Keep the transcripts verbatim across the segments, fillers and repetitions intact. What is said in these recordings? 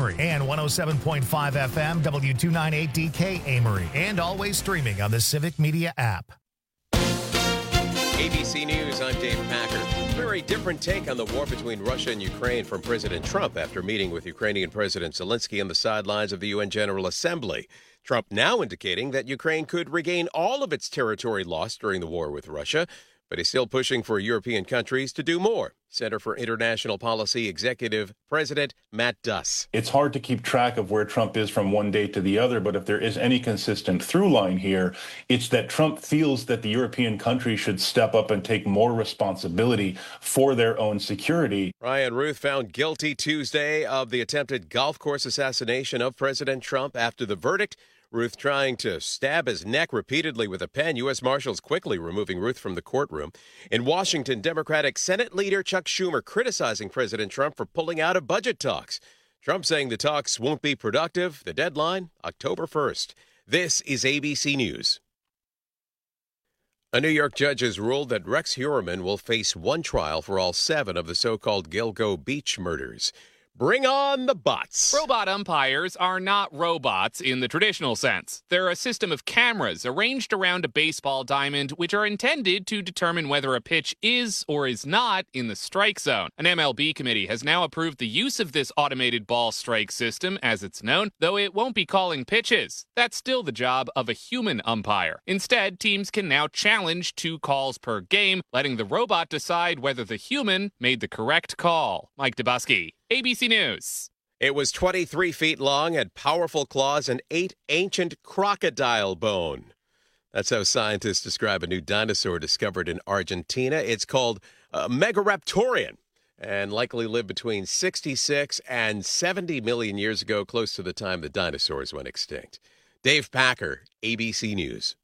Amory, and one oh seven point five F M, W two ninety-eight D K Amory, and always streaming on the Civic Media app. A B C News, I'm Dave Packer. Very different take on the war between Russia and Ukraine from President Trump after meeting with Ukrainian President Zelensky on the sidelines of the U N General Assembly. Trump now indicating that Ukraine could regain all of its territory lost during the war with Russia, but is still pushing for European countries to do more. Center for International Policy Executive President Matt Duss. It's hard to keep track of where Trump is from one day to the other, but if there is any consistent through line here, it's that Trump feels that the European countries should step up and take more responsibility for their own security. Ryan Ruth found guilty Tuesday of the attempted golf course assassination of President Trump. After the verdict, Ruth trying to stab his neck repeatedly with a pen. U S Marshals quickly removing Ruth from the courtroom. In Washington, Democratic Senate leader Chuck Schumer criticizing President Trump for pulling out of budget talks. Trump saying the talks won't be productive. The deadline, October first. This is A B C News. A New York judge has ruled that Rex Heuermann will face one trial for all seven of the so-called Gilgo Beach murders. Bring on the bots. Robot umpires are not robots in the traditional sense. They're a system of cameras arranged around a baseball diamond, which are intended to determine whether a pitch is or is not in the strike zone. An M L B committee has now approved the use of this automated ball strike system, as it's known, though it won't be calling pitches. That's still the job of a human umpire. Instead, teams can now challenge two calls per game, letting the robot decide whether the human made the correct call. Mike Dubusky, A B C News. It was twenty-three feet long, had powerful claws, and ate ancient crocodile bone. That's how scientists describe a new dinosaur discovered in Argentina. It's called uh, Megaraptorian and likely lived between sixty-six and seventy million years ago, close to the time the dinosaurs went extinct. Dave Packer, A B C News.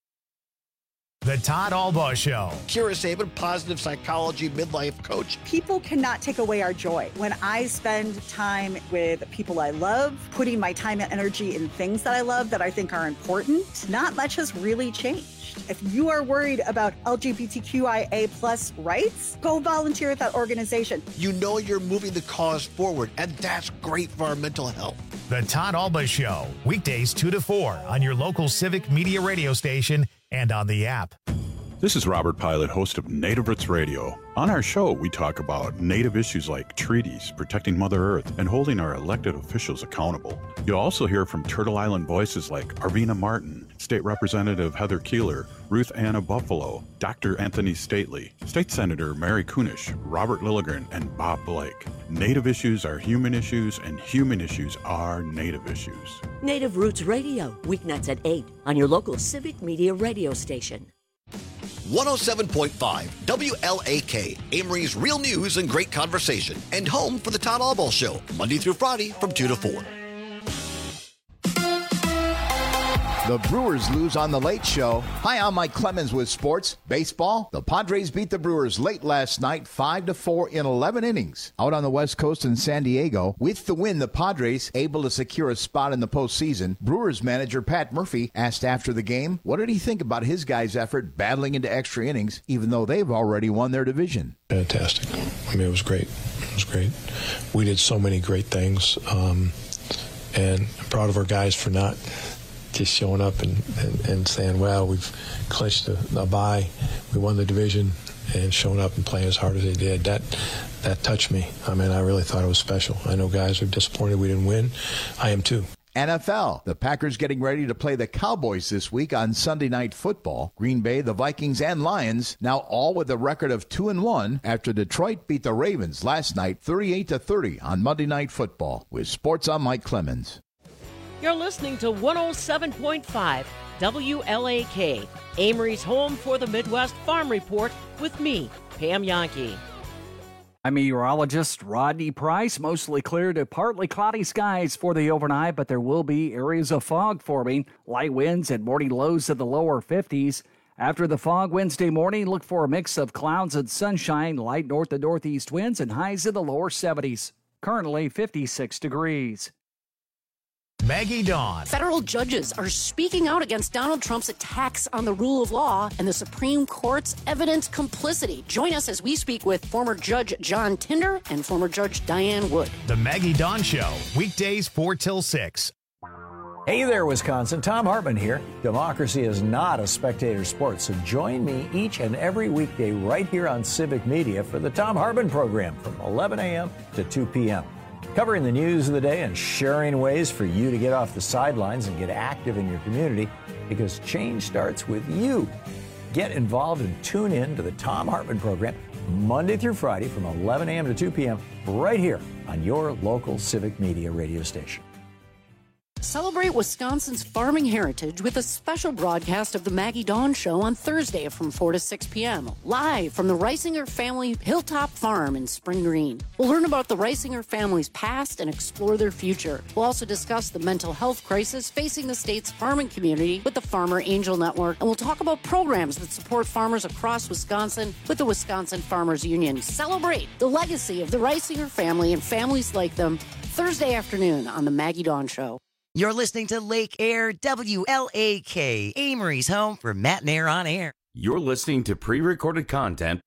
The Todd Albaugh Show. Kira Sabin, positive psychology midlife coach. People cannot take away our joy. When I spend time with people I love, putting my time and energy in things that I love that I think are important, not much has really changed. If you are worried about L G B T Q I A plus rights, go volunteer at that organization. You know you're moving the cause forward, and that's great for our mental health. The Todd Albaugh Show, weekdays two to four on your local Civic Media radio station and on the app. This is Robert Pilot, host of Native Roots Radio. On our show, we talk about Native issues like treaties, protecting Mother Earth, and holding our elected officials accountable. You'll also hear from Turtle Island voices like Arvina Martin, State Representative Heather Keeler, Ruth Anna Buffalo, Doctor Anthony Stately, State Senator Mary Kunish, Robert Lilligren, and Bob Blake. Native issues are human issues, and human issues are Native issues. Native Roots Radio, weeknights at eight on your local Civic Media radio station. one oh seven point five W L A K, Amory's real news and great conversation, and home for the Todd Albaugh Show, Monday through Friday from two to four. The Brewers lose on The Late Show. Hi, I'm Mike Clemens with sports. Baseball, the Padres beat the Brewers late last night, five to four in eleven innings. Out on the West Coast in San Diego, with the win, the Padres able to secure a spot in the postseason. Brewers manager Pat Murphy asked after the game, what did he think about his guys' effort battling into extra innings, even though they've already won their division? Fantastic. I mean, it was great. It was great. We did so many great things, um, and I'm proud of our guys for not just showing up and, and, and saying, well, we've clinched a, a bye, we won the division, and showing up and playing as hard as they did. That that touched me. I mean, I really thought it was special. I know guys are disappointed we didn't win. I am too. N F L. The Packers getting ready to play the Cowboys this week on Sunday Night Football. Green Bay, the Vikings, and Lions now all with a record of two and one after Detroit beat the Ravens last night thirty-eight to thirty on Monday Night Football. With sports, I'm Mike Clemens. You're listening to one oh seven point five W L A K, Amory's home for the Midwest Farm Report with me, Pam Yankee. I'm meteorologist Rodney Price. Mostly clear to partly cloudy skies for the overnight, but there will be areas of fog forming. Light winds and morning lows in the lower fifties. After the fog Wednesday morning, look for a mix of clouds and sunshine, light north and northeast winds, and highs in the lower seventies. Currently fifty-six degrees. Maggie Dawn. Federal judges are speaking out against Donald Trump's attacks on the rule of law and the Supreme Court's evident complicity. Join us as we speak with former Judge John Tinder and former Judge Diane Wood. The Maggie Dawn Show, weekdays four till six. Hey there, Wisconsin. Tom Hartman here. Democracy is not a spectator sport, so join me each and every weekday right here on Civic Media for the Tom Hartman program from eleven a.m. to two p.m. Covering the news of the day and sharing ways for you to get off the sidelines and get active in your community, because change starts with you. Get involved and tune in to the Tom Hartman program Monday through Friday from eleven a.m. to two p.m. right here on your local Civic Media radio station. Celebrate Wisconsin's farming heritage with a special broadcast of the Maggie Dawn Show on Thursday from four to six p.m. live from the Reisinger family Hilltop Farm in Spring Green. We'll learn about the Reisinger family's past and explore their future. We'll also discuss the mental health crisis facing the state's farming community with the Farmer Angel Network, and we'll talk about programs that support farmers across Wisconsin with the Wisconsin Farmers Union. Celebrate the legacy of the Reisinger family and families like them Thursday afternoon on the Maggie Dawn Show. You're listening to Lake Air W L A K, Amory's home for Matt and Air on Air. You're listening to pre-recorded content.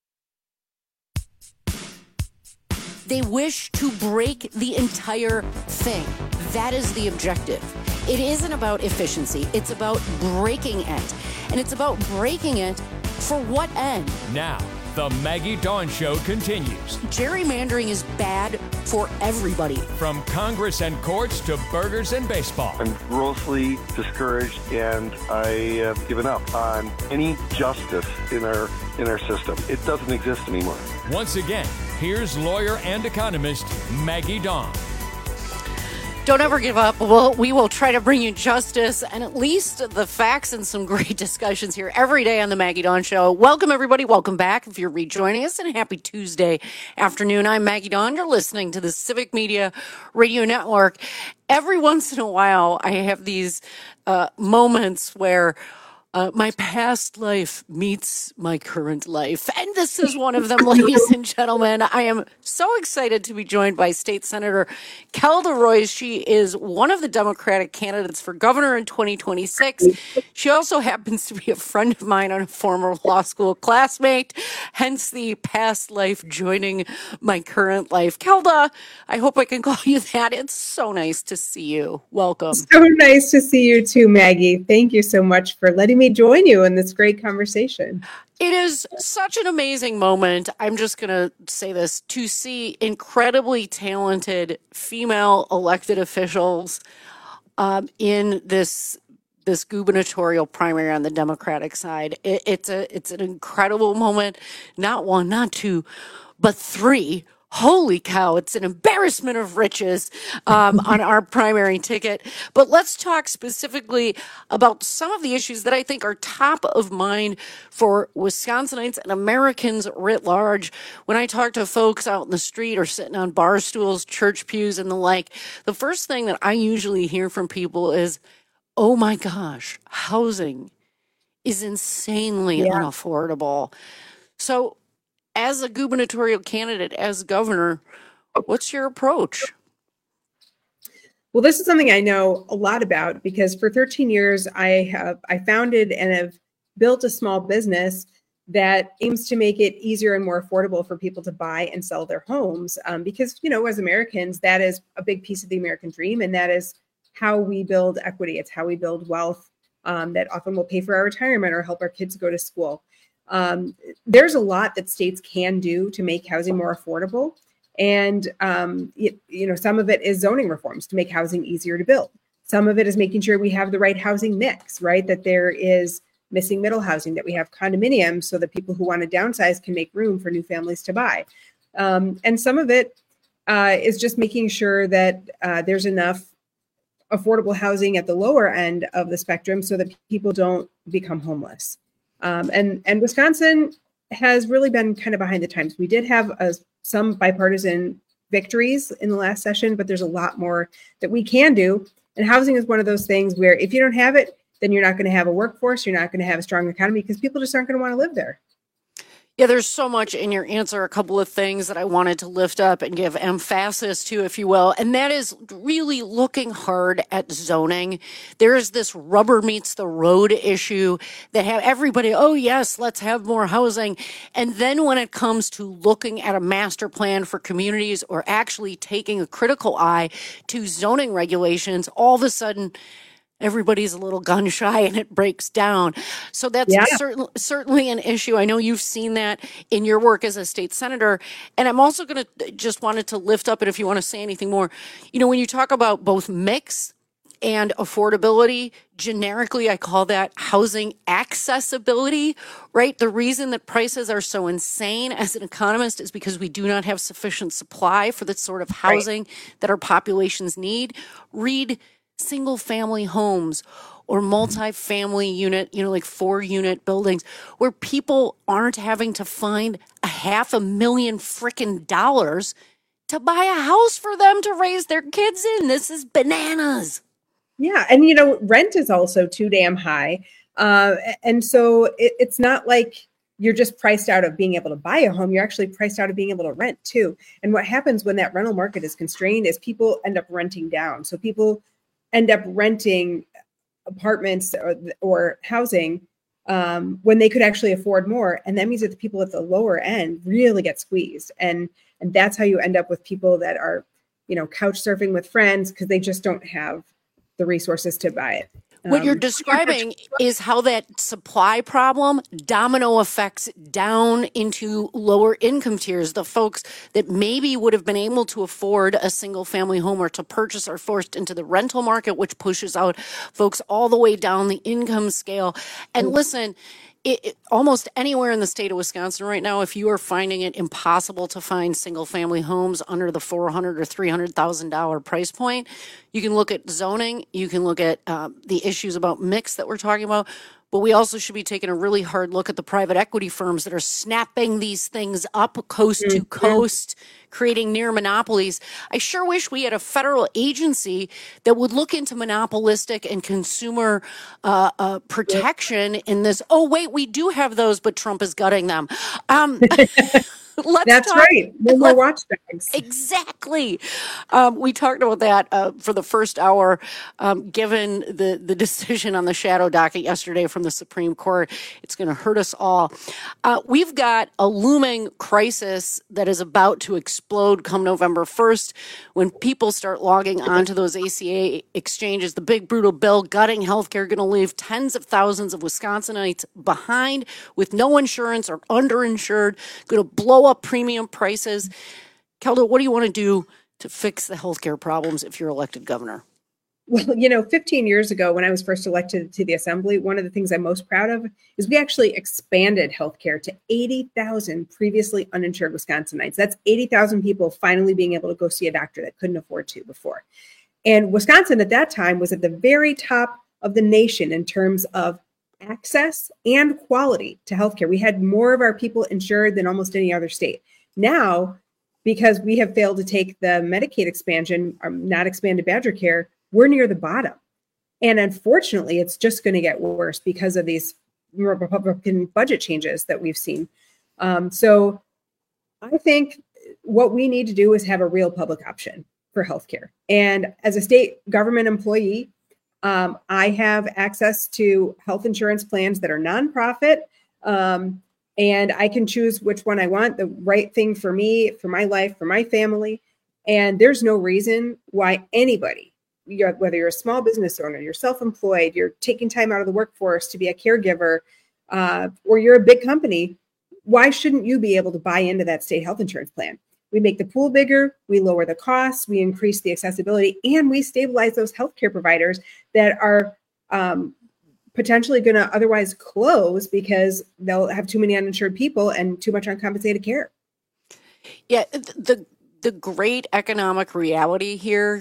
They wish to break the entire thing. That is the objective. It isn't about efficiency. It's about breaking it. And it's about breaking it for what end? Now, the Maggie Dawn Show continues. Gerrymandering is bad for everybody. From Congress and courts to burgers and baseball. I'm grossly discouraged, and I have given up on any justice in our in our system. It doesn't exist anymore. Once again, here's lawyer and economist Maggie Dawn. Don't ever give up. We'll, we will try to bring you justice and at least the facts and some great discussions here every day on the Maggie Dawn Show. Welcome, everybody. Welcome back if you're rejoining us, and happy Tuesday afternoon. I'm Maggie Dawn. You're listening to the Civic Media Radio Network. Every once in a while, I have these uh, moments where Uh, my past life meets my current life. And this is one of them, ladies and gentlemen. I am so excited to be joined by State Senator Kelda Roys. She is one of the Democratic candidates for governor in twenty twenty-six. She also happens to be a friend of mine and a former law school classmate, hence the past life joining my current life. Kelda, I hope I can call you that. It's so nice to see you. Welcome. So nice to see you too, Maggie. Thank you so much for letting me join you in this great conversation. It is such an amazing moment. I'm just going to say this, to see incredibly talented female elected officials um, in this this gubernatorial primary on the Democratic side. It, it's a it's an incredible moment. Not one, not two, but three. Holy cow, it's an embarrassment of riches um, on our primary ticket. But let's talk specifically about some of the issues that I think are top of mind for Wisconsinites and Americans writ large. When I talk to folks out in the street or sitting on bar stools, church pews, and the like, the first thing that I usually hear from people is, oh my gosh, housing is insanely yeah. unaffordable. So, as a gubernatorial candidate, as governor, what's your approach? Well, this is something I know a lot about because for thirteen years, I have I founded and have built a small business that aims to make it easier and more affordable for people to buy and sell their homes. Um, because, you know, as Americans, that is a big piece of the American dream, and that is how we build equity. It's how we build wealth um, that often will pay for our retirement or help our kids go to school. Um, there's a lot that states can do to make housing more affordable. And, um, it, you know, some of it is zoning reforms to make housing easier to build. Some of it is making sure we have the right housing mix, right? That there is missing middle housing, that we have condominiums so that people who want to downsize can make room for new families to buy. Um, and some of it uh, is just making sure that uh, there's enough affordable housing at the lower end of the spectrum so that people don't become homeless. Um, and, and Wisconsin has really been kind of behind the times. We did have a, some bipartisan victories in the last session, but there's a lot more that we can do. And housing is one of those things where if you don't have it, then you're not going to have a workforce. You're not going to have a strong economy because people just aren't going to want to live there. Yeah, there's so much in your answer, a couple of things that I wanted to lift up and give emphasis to, if you will, and that is really looking hard at zoning. There is this rubber meets the road issue that have everybody, oh yes, let's have more housing. And then when it comes to looking at a master plan for communities or actually taking a critical eye to zoning regulations, all of a sudden, everybody's a little gun shy and it breaks down. So that's Yeah. certain, certainly an issue. I know you've seen that in your work as a state senator. And I'm also going to just wanted to lift up, and if you want to say anything more, you know, when you talk about both mix and affordability, generically, I call that housing accessibility, right? The reason that prices are so insane as an economist is because we do not have sufficient supply for the sort of housing right. that our populations need. Read single family homes or multi-family unit, you know, like four unit buildings where people aren't having to find a half a million frickin' dollars to buy a house for them to raise their kids in. This is bananas. Yeah. And, you know, rent is also too damn high. Uh, and so it, it's not like you're just priced out of being able to buy a home. You're actually priced out of being able to rent too. And what happens when that rental market is constrained is people end up renting down. So people end up renting apartments or, or housing um, when they could actually afford more. And that means that the people at the lower end really get squeezed. And, and that's how you end up with people that are, you know, couch surfing with friends because they just don't have the resources to buy it. What you're Um, describing is how that supply problem domino effects down into lower income tiers. The folks that maybe would have been able to afford a single family home or to purchase are forced into the rental market, which pushes out folks all the way down the income scale. And listen, It, it, almost anywhere in the state of Wisconsin right now, if you are finding it impossible to find single family homes under the four hundred thousand dollars or three hundred thousand dollars price point, you can look at zoning, you can look at uh, the issues about mix that we're talking about, but we also should be taking a really hard look at the private equity firms that are snapping these things up coast to coast, creating near monopolies. I sure wish we had a federal agency that would look into monopolistic and consumer uh, uh, protection in this. Oh, wait, we do have those, but Trump is gutting them. Um, let's That's talk, right. No more watchdogs. Exactly. Um, we talked about that uh, for the first hour, um, given the, the decision on the shadow docket yesterday from the Supreme Court. It's going to hurt us all. Uh, we've got a looming crisis that is about to explode come November first when people start logging onto those A C A exchanges. The big brutal bill gutting healthcare going to leave tens of thousands of Wisconsinites behind with no insurance or underinsured, going to blow up premium prices. Kelda, what do you want to do to fix the healthcare problems if you're elected governor? Well, you know, fifteen years ago, when I was first elected to the assembly, one of the things I'm most proud of is we actually expanded healthcare to eighty thousand previously uninsured Wisconsinites. That's eighty thousand people finally being able to go see a doctor that couldn't afford to before. And Wisconsin at that time was at the very top of the nation in terms of access and quality to healthcare. We had more of our people insured than almost any other state. Now, because we have failed to take the Medicaid expansion, or not expanded Badger Care, we're near the bottom. And unfortunately, it's just going to get worse because of these Republican budget changes that we've seen. Um, so I think what we need to do is have a real public option for healthcare. And as a state government employee, um, I have access to health insurance plans that are nonprofit, um, and I can choose which one I want, the right thing for me, for my life, for my family. And there's no reason why anybody, you're, whether you're a small business owner, you're self-employed, you're taking time out of the workforce to be a caregiver, uh, or you're a big company, why shouldn't you be able to buy into that state health insurance plan? We make the pool bigger, we lower the costs, we increase the accessibility, and we stabilize those healthcare providers that are um, potentially going to otherwise close because they'll have too many uninsured people and too much uncompensated care. Yeah, the the great economic reality here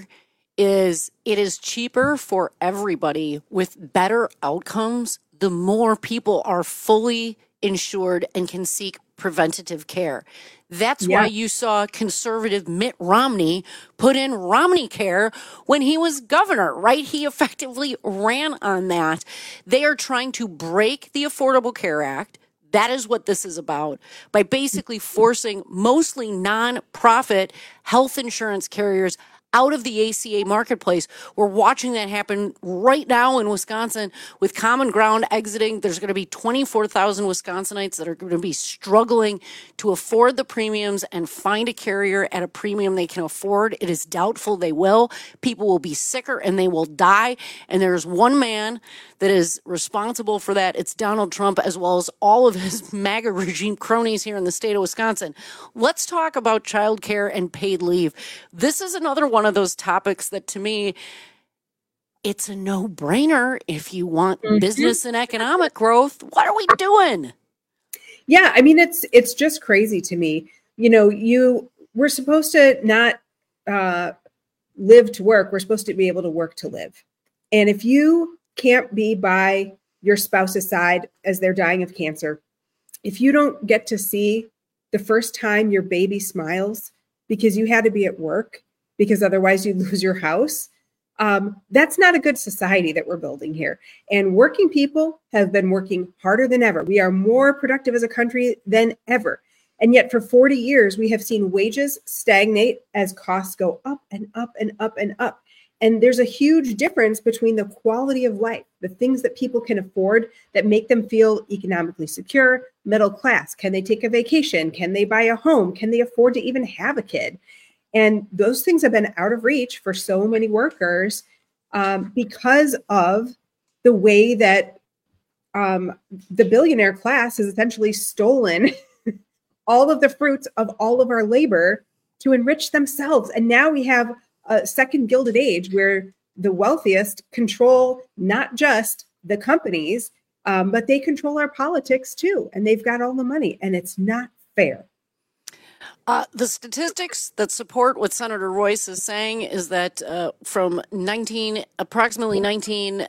is it is cheaper for everybody with better outcomes the more people are fully insured and can seek preventative care. That's Yeah. why you saw conservative Mitt Romney put in Romney Care when he was governor, right? He effectively ran on that. They are trying to break the Affordable Care Act. That is what this is about. By basically forcing mostly non-profit health insurance carriers out of the A C A marketplace. We're watching that happen right now in Wisconsin with Common Ground exiting. There's going to be twenty-four thousand Wisconsinites that are going to be struggling to afford the premiums and find a carrier at a premium they can afford. It is doubtful they will. People will be sicker and they will die. And there's one man that is responsible for that. It's Donald Trump, as well as all of his MAGA regime cronies here in the state of Wisconsin. Let's talk about childcare and paid leave. This is another one of those topics that, to me, it's a no-brainer. If you want mm-hmm. business and economic growth, what are we doing? Yeah, I mean, it's it's just crazy to me. You know, you we're supposed to not uh, live to work. We're supposed to be able to work to live. And if you can't be by your spouse's side as they're dying of cancer, if you don't get to see the first time your baby smiles because you had to be at work, because otherwise you lose your house, um, that's not a good society that we're building here. And working people have been working harder than ever. We are more productive as a country than ever. And yet for forty years, we have seen wages stagnate as costs go up and up and up and up. And there's a huge difference between the quality of life, the things that people can afford that make them feel economically secure, middle class. Can they take a vacation? Can they buy a home? Can they afford to even have a kid? And those things have been out of reach for so many workers um, because of the way that um, the billionaire class has essentially stolen all of the fruits of all of our labor to enrich themselves. And now we have a second Gilded Age where the wealthiest control not just the companies, um, but they control our politics too. And they've got all the money, and it's not fair. Uh, the statistics that support what Senator Royce is saying is that uh, from nineteen, approximately nineteen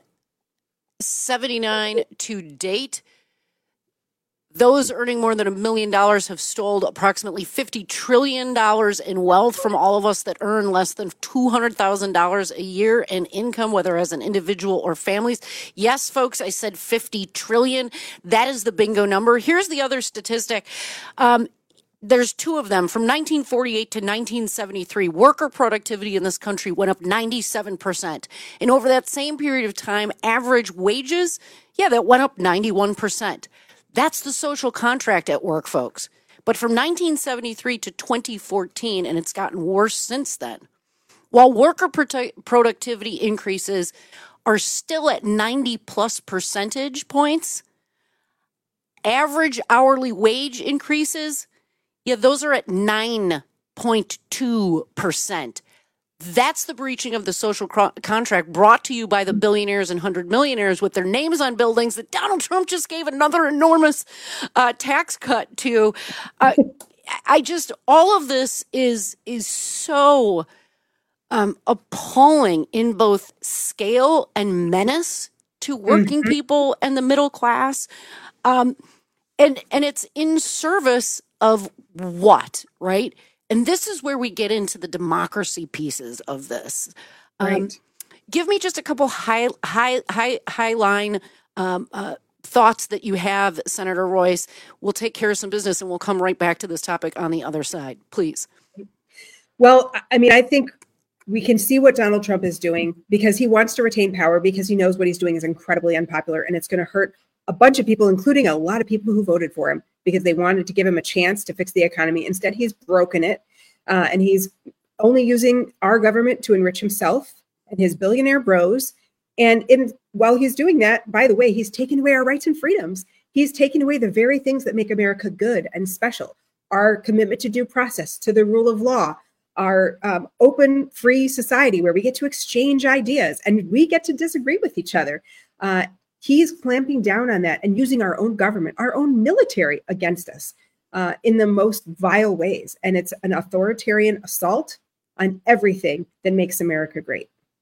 seventy-nine to date, those earning more than a million dollars have stole approximately fifty trillion dollars in wealth from all of us that earn less than two hundred thousand dollars a year in income, whether as an individual or families. Yes, folks, I said fifty trillion dollars. That is the bingo number. Here's the other statistic. Um, There's two of them. From nineteen forty-eight to nineteen seventy-three, worker productivity in this country went up ninety-seven percent. And over that same period of time, average wages, yeah, that went up ninety-one percent. That's the social contract at work, folks. But from nineteen seventy-three to twenty fourteen, and it's gotten worse since then, while worker prote- productivity increases are still at ninety plus percentage points, average hourly wage increases, yeah, those are at nine point two percent. That's the breaching of the social cro- contract brought to you by the billionaires and hundred millionaires with their names on buildings that Donald Trump just gave another enormous uh, tax cut to. Uh, I just, all of this is, is so um, appalling in both scale and menace to working mm-hmm. people and the middle class. Um, and, and it's in service of what, right? And this is where we get into the democracy pieces of this. Um, right. Give me just a couple high, high, high, high line um, uh, thoughts that you have, Senator Royce. We'll take care of some business and we'll come right back to this topic on the other side, please. Well, I mean, I think we can see what Donald Trump is doing because he wants to retain power, because he knows what he's doing is incredibly unpopular and it's going to hurt a bunch of people, including a lot of people who voted for him, because they wanted to give him a chance to fix the economy. Instead, he's broken it, uh, and he's only using our government to enrich himself and his billionaire bros. And in, while he's doing that, by the way, he's taking away our rights and freedoms. He's taking away the very things that make America good and special: our commitment to due process, to the rule of law, our um, open, free society where we get to exchange ideas and we get to disagree with each other. Uh, He's clamping down on that and using our own government, our own military against us uh, in the most vile ways. And it's an authoritarian assault on everything that makes America great.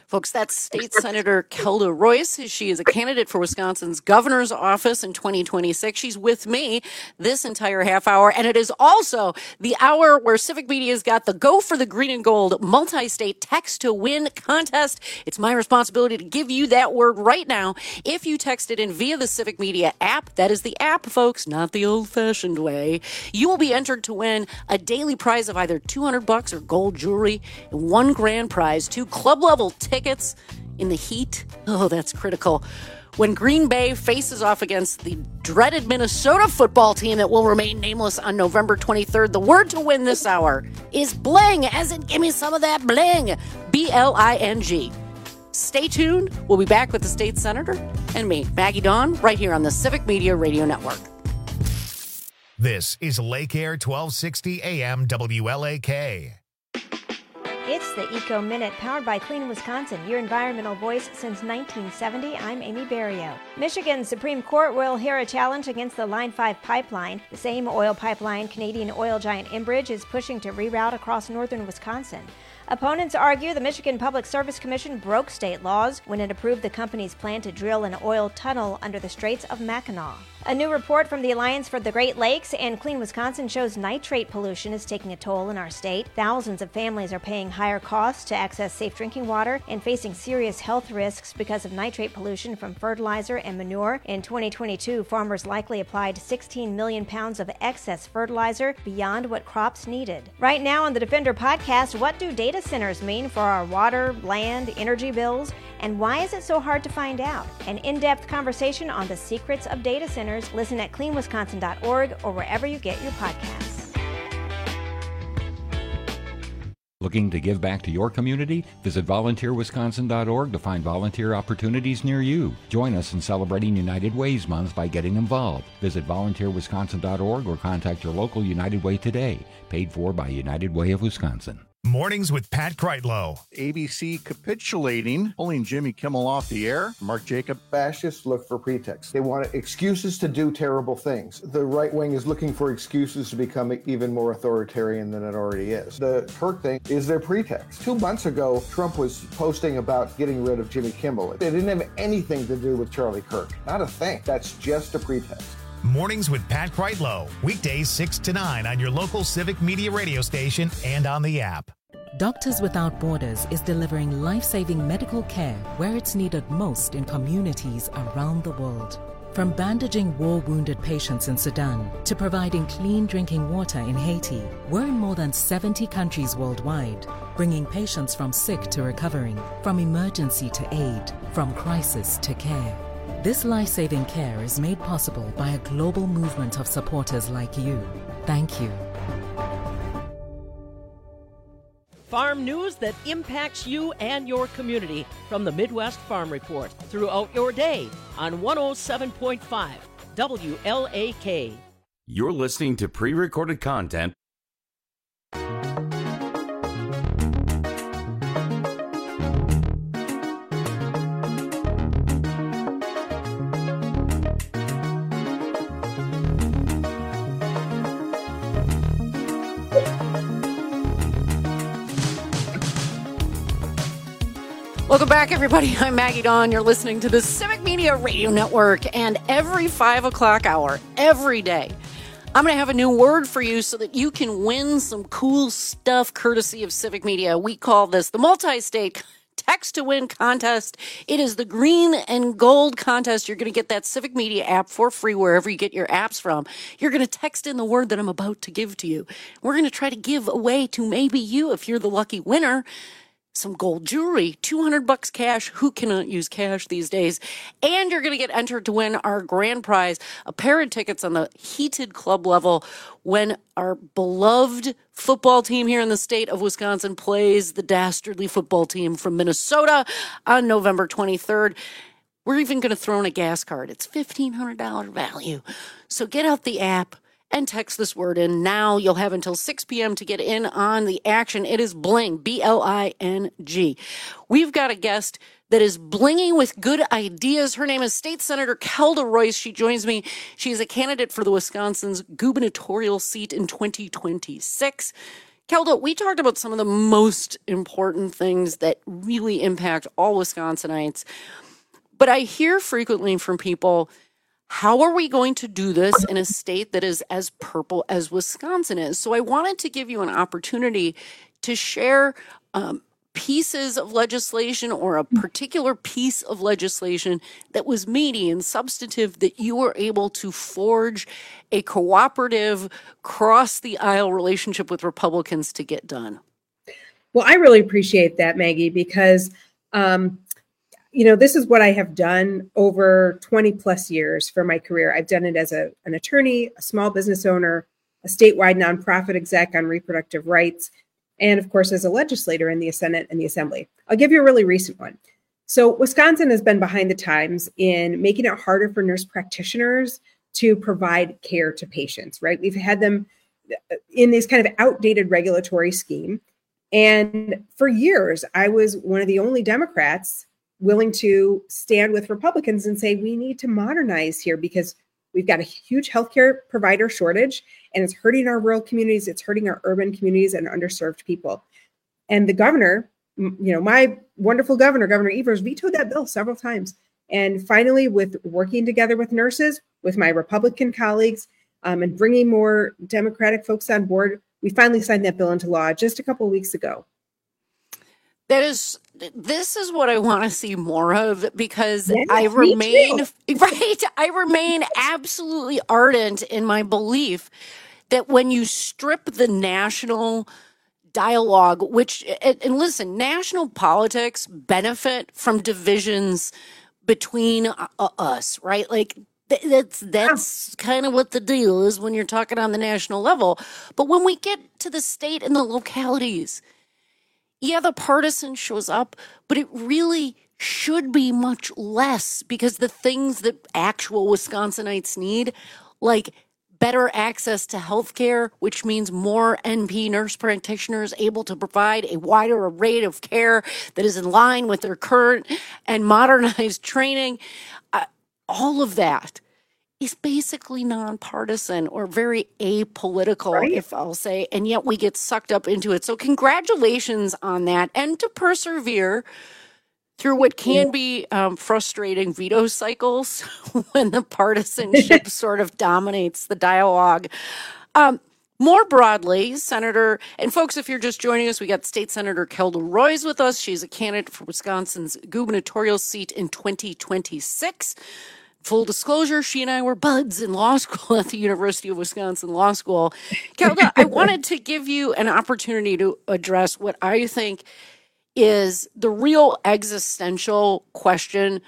Folks, that's State Senator Kelda Royce. She is a candidate for Wisconsin's governor's office in twenty twenty-six. She's with me this entire half hour, and it is also the hour where Civic Media's got the Go for the Green and Gold multi-state text to win contest. It's my responsibility to give you that word right now. If you text it in via the Civic Media app, that is the app, folks, not the old-fashioned way, you will be entered to win a daily prize of either two hundred bucks or gold jewelry, and one grand prize, two club-level tickets in the heat. Oh, that's critical. When Green Bay faces off against the dreaded Minnesota football team that will remain nameless on November twenty-third, the word to win this hour is bling, as in give me some of that bling. B L I N G. Stay tuned. We'll be back with the state senator and me, Maggie Dawn, right here on the Civic Media Radio Network. This is Lake Air twelve sixty A M W L A K. It's the Eco Minute, powered by Clean Wisconsin, your environmental voice since nineteen seventy. I'm Amy Barrio. Michigan's Supreme Court will hear a challenge against the Line five pipeline. The same oil pipeline Canadian oil giant Enbridge is pushing to reroute across northern Wisconsin. Opponents argue the Michigan Public Service Commission broke state laws when it approved the company's plan to drill an oil tunnel under the Straits of Mackinac. A new report from the Alliance for the Great Lakes and Clean Wisconsin shows nitrate pollution is taking a toll in our state. Thousands of families are paying higher costs to access safe drinking water and facing serious health risks because of nitrate pollution from fertilizer and manure. In twenty twenty-two, farmers likely applied sixteen million pounds of excess fertilizer beyond what crops needed. Right now on the Defender podcast, what do data centers mean for our water, land, energy bills, and why is it so hard to find out? An in-depth conversation on the secrets of data centers. Listen at clean wisconsin dot org or wherever you get your podcasts. Looking to give back to your community? Visit volunteer wisconsin dot org to find volunteer opportunities near you. Join us in celebrating United Ways Month by getting involved. Visit volunteer wisconsin dot org or contact your local United Way today. Paid for by United Way of Wisconsin. Mornings with Pat Kreitlow. A B C capitulating, pulling Jimmy Kimmel off the air. Mark Jacob. Fascists look for pretexts. They want excuses to do terrible things. The right wing is looking for excuses to become even more authoritarian than it already is. The Kirk thing is their pretext. Two months ago, Trump was posting about getting rid of Jimmy Kimmel. It didn't have anything to do with Charlie Kirk. Not a thing. That's just a pretext. Mornings with Pat Kreitlow. Weekdays six to nine on your local Civic Media radio station and on the app. Doctors Without Borders is delivering life-saving medical care where it's needed most in communities around the world. From bandaging war-wounded patients in Sudan to providing clean drinking water in Haiti, we're in more than seventy countries worldwide, bringing patients from sick to recovering, from emergency to aid, from crisis to care. This life-saving care is made possible by a global movement of supporters like you. Thank you. Farm news that impacts you and your community from the Midwest Farm Report throughout your day on one oh seven point five W L A K. You're listening to pre-recorded content. Welcome back, everybody. I'm Maggie Dawn. You're listening to the Civic Media Radio Network, and every five o'clock hour, every day, I'm going to have a new word for you so that you can win some cool stuff courtesy of Civic Media. We call this the multi-state text to win contest. It is the green and gold contest. You're going to get that Civic Media app for free wherever you get your apps from. You're going to text in the word that I'm about to give to you. We're going to try to give away to maybe you, if you're the lucky winner, some gold jewelry, two hundred bucks cash. Who cannot use cash these days? And you're going to get entered to win our grand prize, a pair of tickets on the heated club level when our beloved football team here in the state of Wisconsin plays the dastardly football team from Minnesota on November twenty-third. We're even going to throw in a gas card. It's fifteen hundred dollars value. So get out the app and text this word in now. You'll have until six p.m. to get in on the action. It is bling, B L I N G. We've got a guest that is blinging with good ideas. Her name is State Senator Kelda Royce. She joins me. She is a candidate for the Wisconsin's gubernatorial seat in twenty twenty-six. Kelda, we talked about some of the most important things that really impact all Wisconsinites, but I hear frequently from people, how are we going to do this in a state that is as purple as Wisconsin is? So I wanted to give you an opportunity to share um, pieces of legislation or a particular piece of legislation that was meaty and substantive that you were able to forge a cooperative, cross-the-aisle relationship with Republicans to get done. Well, I really appreciate that, Maggie, because, um, you know, this is what I have done over twenty plus years for my career. I've done it as a, an attorney, a small business owner, a statewide nonprofit exec on reproductive rights, and of course, as a legislator in the Senate and the Assembly. I'll give you a really recent one. So Wisconsin has been behind the times in making it harder for nurse practitioners to provide care to patients, right? We've had them in this kind of outdated regulatory scheme. And for years, I was one of the only Democrats willing to stand with Republicans and say, we need to modernize here because we've got a huge healthcare provider shortage, and it's hurting our rural communities, it's hurting our urban communities and underserved people. And the governor, you know, my wonderful governor, Governor Evers, vetoed that bill several times. And finally, with working together with nurses, with my Republican colleagues, um, and bringing more Democratic folks on board, we finally signed that bill into law just a couple of weeks ago. That is, this is what I want to see more of because Yes, I me remain, too. right, I remain absolutely ardent in my belief that when you strip the national dialogue, which, and, and listen, national politics benefit from divisions between uh, us, right? Like th- that's that's kind of what the deal is when you're talking on the national level. But when we get to the state and the localities, yeah, the partisan shows up, but it really should be much less because the things that actual Wisconsinites need, like better access to health care, which means more N P nurse practitioners able to provide a wider array of care that is in line with their current and modernized training, uh, all of that is basically nonpartisan or very apolitical, right, if I'll say, and yet we get sucked up into it. So congratulations on that, and to persevere through what can be um, frustrating veto cycles when the partisanship sort of dominates the dialogue. Um, more broadly, Senator, and folks, if you're just joining us, we got State Senator Kelda Roys with us. She's a candidate for Wisconsin's gubernatorial seat in twenty twenty-six. Full disclosure, she and I were buds in law school at the University of Wisconsin Law School. Kelda, I wanted to give you an opportunity to address what I think is the real existential question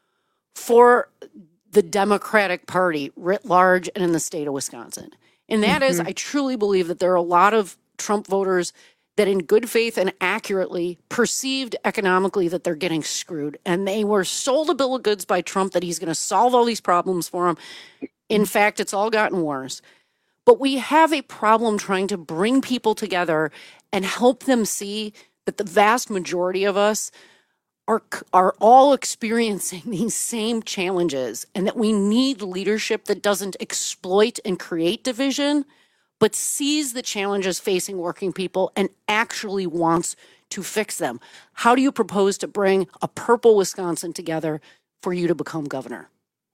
for the Democratic Party writ large and in the state of Wisconsin. And that mm-hmm. is, I truly believe that there are a lot of Trump voters that in good faith and accurately perceived economically that they're getting screwed. And they were sold a bill of goods by Trump that he's going to solve all these problems for them. In fact, it's all gotten worse. But we have a problem trying to bring people together and help them see that the vast majority of us are, are all experiencing these same challenges and that we need leadership that doesn't exploit and create division, but sees the challenges facing working people and actually wants to fix them. How do you propose to bring a purple Wisconsin together for you to become governor?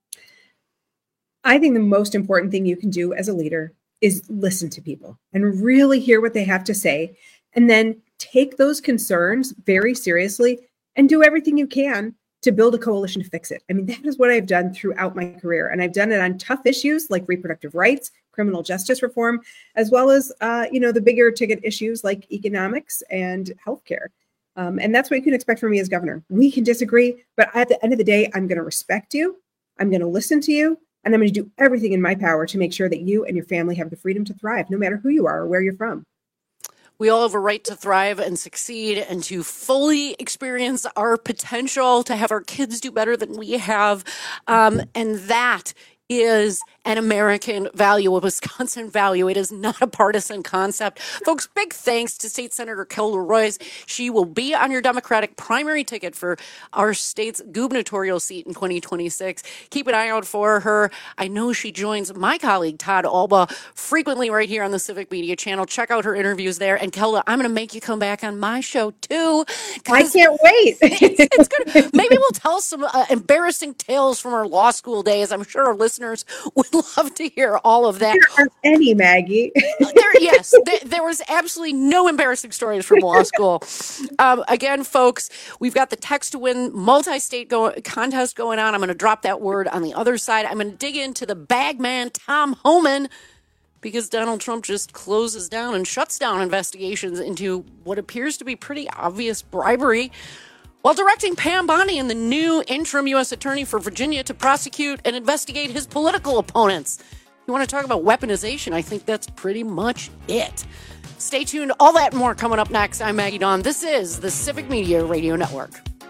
I think the most important thing you can do as a leader is listen to people and really hear what they have to say, and then take those concerns very seriously and do everything you can to build a coalition to fix it. I mean, that is what I've done throughout my career. And I've done it on tough issues like reproductive rights, criminal justice reform, as well as, uh, you know, the bigger ticket issues like economics and healthcare. Um, and that's what you can expect from me as governor. We can disagree, but at the end of the day, I'm going to respect you. I'm going to listen to you. And I'm going to do everything in my power to make sure that you and your family have the freedom to thrive, no matter who you are or where you're from. We all have a right to thrive and succeed and to fully experience our potential, to have our kids do better than we have. Um, and that is an American value, a Wisconsin value. It is not a partisan concept. Folks, big thanks to State Senator Kelda Roys. She will be on your Democratic primary ticket for our state's gubernatorial seat in twenty twenty-six. Keep an eye out for her. I know she joins my colleague Todd Alba frequently right here on the Civic Media channel. Check out her interviews there. And Kelda, I'm going to make you come back on my show too. I can't wait. it's, it's good. Maybe we'll tell some uh, embarrassing tales from our law school days. I'm sure our listeners would love to hear all of that. There aren't any, Maggie. there, yes, there, there was absolutely no embarrassing stories from law school. Um, again, folks, we've got the text to win multi-state go- contest going on. I'm going to drop that word on the other side. I'm going to dig into the bag man, Tom Homan, because Donald Trump just closes down and shuts down investigations into what appears to be pretty obvious bribery, while directing Pam Bondi and the new interim U S attorney for Virginia to prosecute and investigate his political opponents. You want to talk about weaponization? I think that's pretty much it. Stay tuned. All that and more coming up next. I'm Maggie Dawn. This is the Civic Media Radio Network.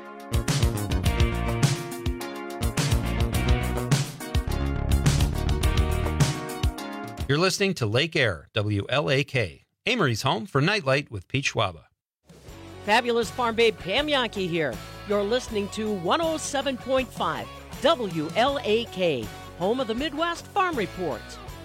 You're listening to Lake Air, W L A K, Amory's home for Nightlight with Pete Schwaba. Fabulous Farm Babe Pam Yankee here. You're listening to one oh seven point five W L A K, home of the Midwest Farm Report.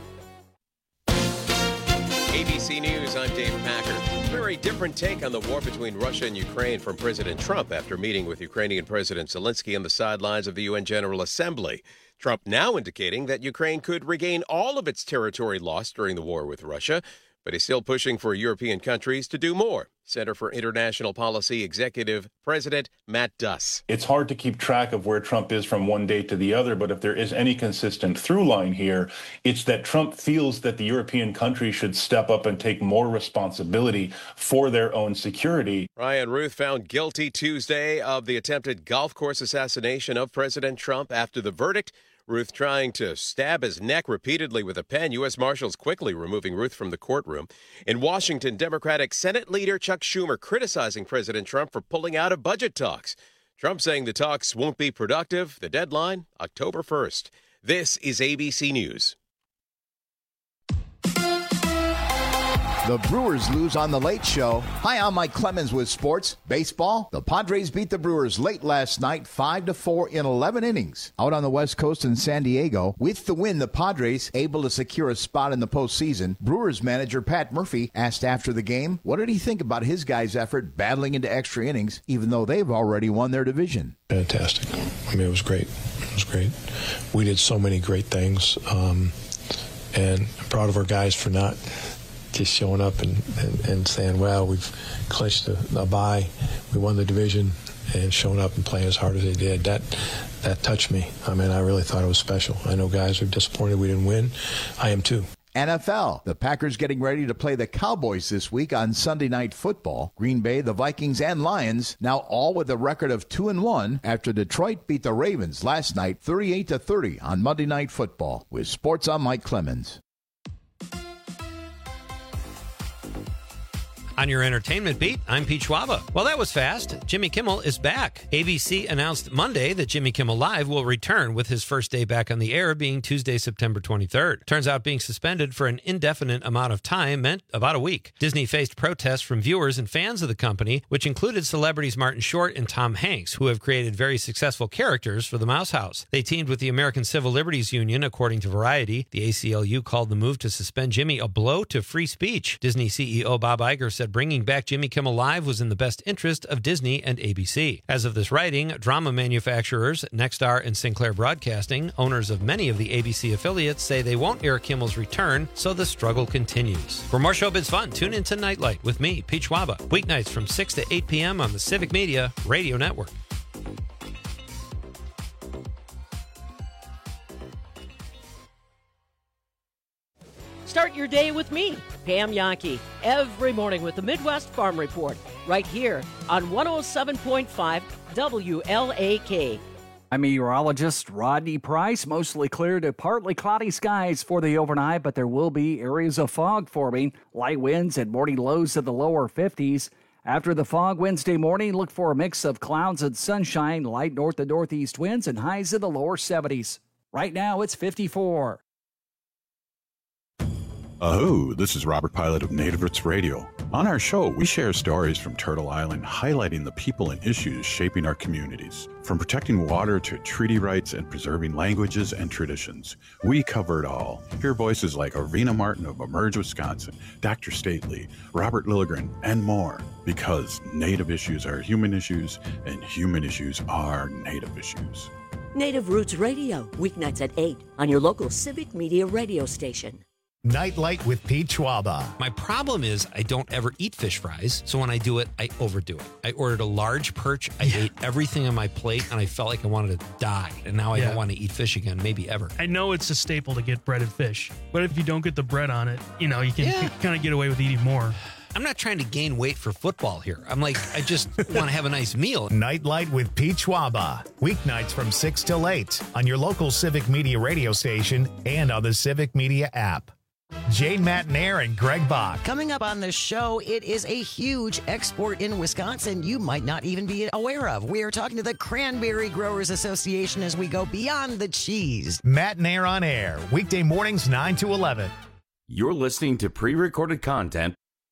A B C News, I'm Dave Packer. Very different take on the war between Russia and Ukraine from President Trump after meeting with Ukrainian President Zelensky on the sidelines of the U N General Assembly. Trump now indicating that Ukraine could regain all of its territory lost during the war with Russia, but he's still pushing for European countries to do more. Center for International Policy Executive President Matt Duss. It's hard to keep track of where Trump is from one day to the other, but if there is any consistent through line here, it's that Trump feels that the European countries should step up and take more responsibility for their own security. Ryan Ruth found guilty Tuesday of the attempted golf course assassination of President Trump after the verdict. Ruth trying to stab his neck repeatedly with a pen. U S Marshals quickly removing Ruth from the courtroom. In Washington, Democratic Senate leader Chuck Schumer criticizing President Trump for pulling out of budget talks. Trump saying the talks won't be productive. The deadline, October first. This is A B C News. The Brewers lose on The Late Show. Hi, I'm Mike Clemens with sports. Baseball, the Padres beat the Brewers late last night, five to four in eleven innings. Out on the West Coast in San Diego, with the win, the Padres able to secure a spot in the postseason. Brewers manager Pat Murphy asked after the game, what did he think about his guys' effort battling into extra innings, even though they've already won their division? Fantastic. I mean, it was great. It was great. We did so many great things, um, and I'm proud of our guys for not just showing up and, and, and saying, well, we've clinched a, a bye, we won the division, and showing up and playing as hard as they did. That that touched me. I mean, I really thought it was special. I know guys are disappointed we didn't win. I am too. N F L. The Packers getting ready to play the Cowboys this week on Sunday Night Football. Green Bay, the Vikings, and Lions now all with a record of two and one after Detroit beat the Ravens last night thirty-eight to thirty on Monday Night Football. With sports, I'm Mike Clemens. On your entertainment beat, I'm Pete Schwaba. Well, that was fast. Jimmy Kimmel is back. A B C announced Monday that Jimmy Kimmel Live will return, with his first day back on the air being Tuesday, September twenty-third. Turns out being suspended for an indefinite amount of time meant about a week. Disney faced protests from viewers and fans of the company, which included celebrities Martin Short and Tom Hanks, who have created very successful characters for the Mouse House. They teamed with the American Civil Liberties Union, according to Variety. The A C L U called the move to suspend Jimmy a blow to free speech. Disney C E O Bob Iger said bringing back Jimmy Kimmel Live was in the best interest of Disney and A B C. As of this writing, drama manufacturers Nexstar and Sinclair Broadcasting, owners of many of the A B C affiliates, say they won't air Kimmel's return, so the struggle continues. For more showbiz fun, tune into Nightlight with me, Pete Schwaba, weeknights from six to eight p.m. on the Civic Media Radio Network. Start your day with me, Pam Yankee, every morning with the Midwest Farm Report, right here on one oh seven point five W L A K. I'm meteorologist Rodney Price. Mostly clear to partly cloudy skies for the overnight, but there will be areas of fog forming. Light winds and morning lows in the lower fifties. After the fog Wednesday morning, look for a mix of clouds and sunshine, light north to northeast winds, and highs in the lower seventies. Right now, it's fifty-four. Oh, this is Robert Pilot of Native Roots Radio. On our show, we share stories from Turtle Island highlighting the people and issues shaping our communities. From protecting water to treaty rights and preserving languages and traditions, we cover it all. Hear voices like Arvina Martin of Emerge, Wisconsin, Doctor Stately, Robert Lilligren, and more. Because Native issues are human issues, and human issues are Native issues. Native Roots Radio, weeknights at eight on your local Civic Media radio station. Nightlight with Pete Schwaba. My problem is I don't ever eat fish fries, so when I do it, I overdo it. I ordered a large perch, I yeah. ate everything on my plate, and I felt like I wanted to die. And now I yeah. don't want to eat fish again, maybe ever. I know it's a staple to get breaded fish, but if you don't get the bread on it, you know, you can yeah. kind of get away with eating more. I'm not trying to gain weight for football here. I'm like, I just want to have a nice meal. Nightlight with Pete Schwaba. Weeknights from six till eight on your local Civic Media radio station and on the Civic Media app. Jane Matnair and Greg Bach. Coming up on the show, it is a huge export in Wisconsin you might not even be aware of. We are talking to the Cranberry Growers Association as we go beyond the cheese. Matnair on air, weekday mornings nine to eleven. You're listening to pre-recorded content.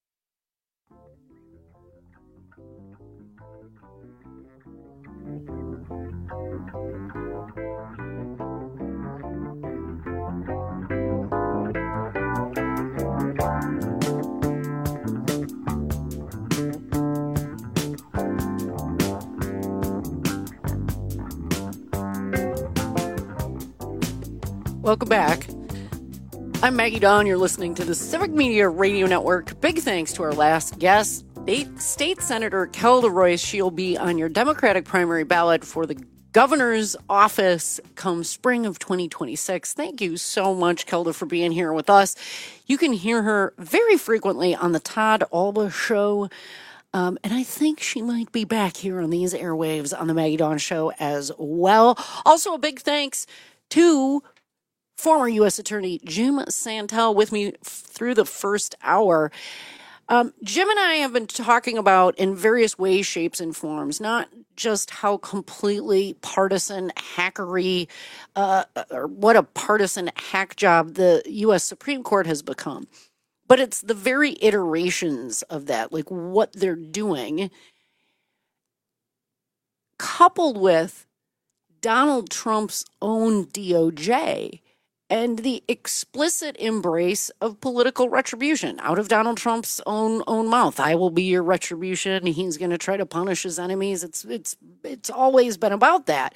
Welcome back. I'm Maggie Dawn. You're listening to the Civic Media Radio Network. Big thanks to our last guest, State, State Senator Kelda Royce. She'll be on your Democratic primary ballot for the governor's office come spring of twenty twenty-six. Thank you so much, Kelda, for being here with us. You can hear her very frequently on the Todd Alba Show. Um, and I think she might be back here on these airwaves on the Maggie Dawn Show as well. Also, a big thanks to former U S Attorney Jim Santel with me through the first hour. Um, Jim and I have been talking about in various ways, shapes, and forms, not just how completely partisan hackery, uh, or what a partisan hack job the U S Supreme Court has become, but it's the very iterations of that, like what they're doing, coupled with Donald Trump's own D O J and the explicit embrace of political retribution out of Donald Trump's own own mouth. I will be your retribution. He's going to try to punish his enemies. It's it's it's always been about that.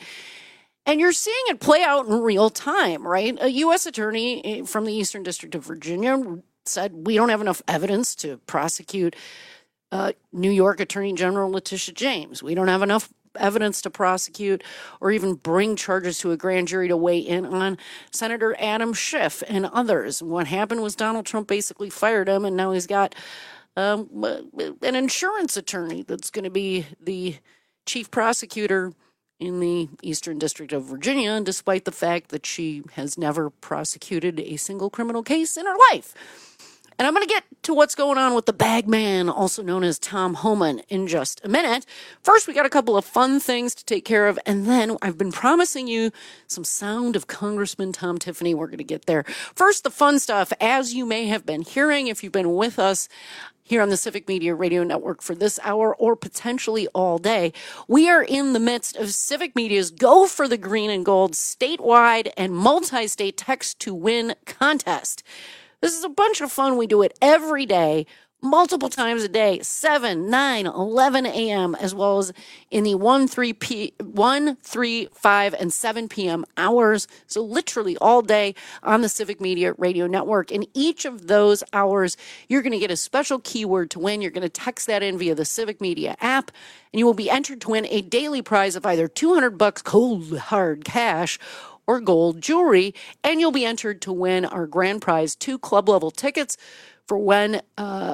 And you're seeing it play out in real time, right? A U S attorney from the Eastern District of Virginia said, we don't have enough evidence to prosecute uh, New York Attorney General Letitia James. We don't have enough evidence to prosecute or even bring charges to a grand jury to weigh in on Senator Adam Schiff and others. What happened was Donald Trump basically fired him, and now he's got um, an insurance attorney that's going to be the chief prosecutor in the Eastern District of Virginia, despite the fact that she has never prosecuted a single criminal case in her life. And I'm going to get to what's going on with the bag man, also known as Tom Homan, in just a minute. First, we got a couple of fun things to take care of, and then I've been promising you some sound of Congressman Tom Tiffany. We're going to get there. First, the fun stuff. As you may have been hearing, if you've been with us here on the Civic Media Radio Network for this hour or potentially all day, we are in the midst of Civic Media's Go for the Green and Gold statewide and multi-state text to win contest. This is a bunch of fun. We do it every day, multiple times a day, seven, nine, eleven a.m., as well as in the one, three, p- one, three, five, and seven p.m. hours. So literally all day on the Civic Media Radio Network. In each of those hours, you're going to get a special keyword to win. You're going to text that in via the Civic Media app, and you will be entered to win a daily prize of either two hundred bucks cold hard cash or gold jewelry, and you'll be entered to win our grand prize, two club-level tickets for when uh,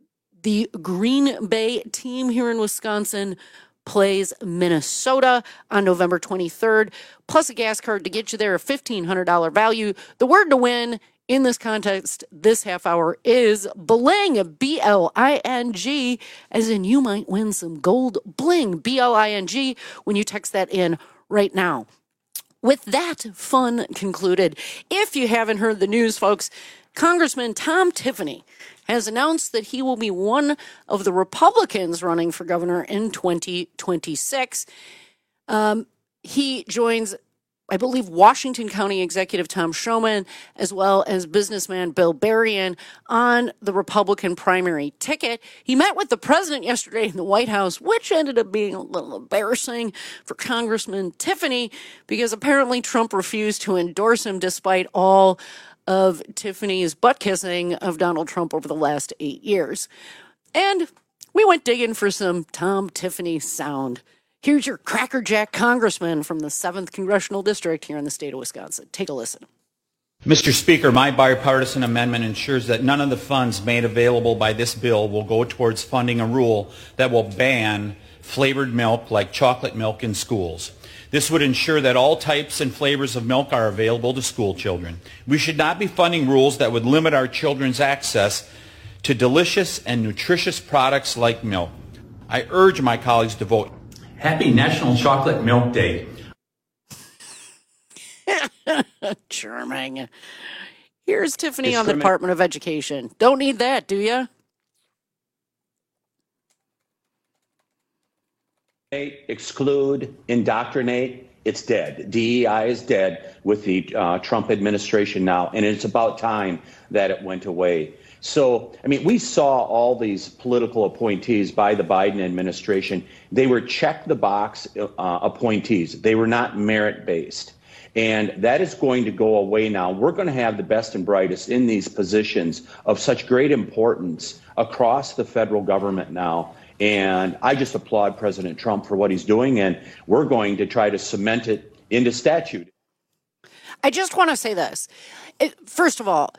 the Green Bay team here in Wisconsin plays Minnesota on November twenty-third, plus a gas card to get you there, a fifteen hundred dollars value. The word to win in this contest this half hour is bling, B L I N G, as in you might win some gold bling, B L I N G, when you text that in right now. with that fun concluded. If you haven't heard the news, folks, Congressman Tom Tiffany has announced that he will be one of the Republicans running for governor in twenty twenty-six. Um, he joins, I believe, Washington County Executive Tom Schoen, as well as businessman Bill Berrien on the Republican primary ticket. He met with the president yesterday in the White House, which ended up being a little embarrassing for Congressman Tiffany, because apparently Trump refused to endorse him despite all of Tiffany's butt kissing of Donald Trump over the last eight years. And we went digging for some Tom Tiffany sound. Here's your crackerjack congressman from the seventh Congressional District here in the state of Wisconsin. Take a listen. Mister Speaker, my bipartisan amendment ensures that none of the funds made available by this bill will go towards funding a rule that will ban flavored milk like chocolate milk in schools. This would ensure that all types and flavors of milk are available to school children. We should not be funding rules that would limit our children's access to delicious and nutritious products like milk. I urge my colleagues to vote. Happy National Chocolate Milk Day. Charming. Here's Tiffany on the Department of Education. Don't need that, do you? Exclude, indoctrinate, it's dead. D E I is dead with the uh, Trump administration now, and it's about time that it went away. So, I mean, we saw all these political appointees by the Biden administration. They were check-the-box uh, appointees. They were not merit-based. And that is going to go away now. We're going to have the best and brightest in these positions of such great importance across the federal government now. And I just applaud President Trump for what he's doing, and we're going to try to cement it into statute. I just want to say this. It, first of all,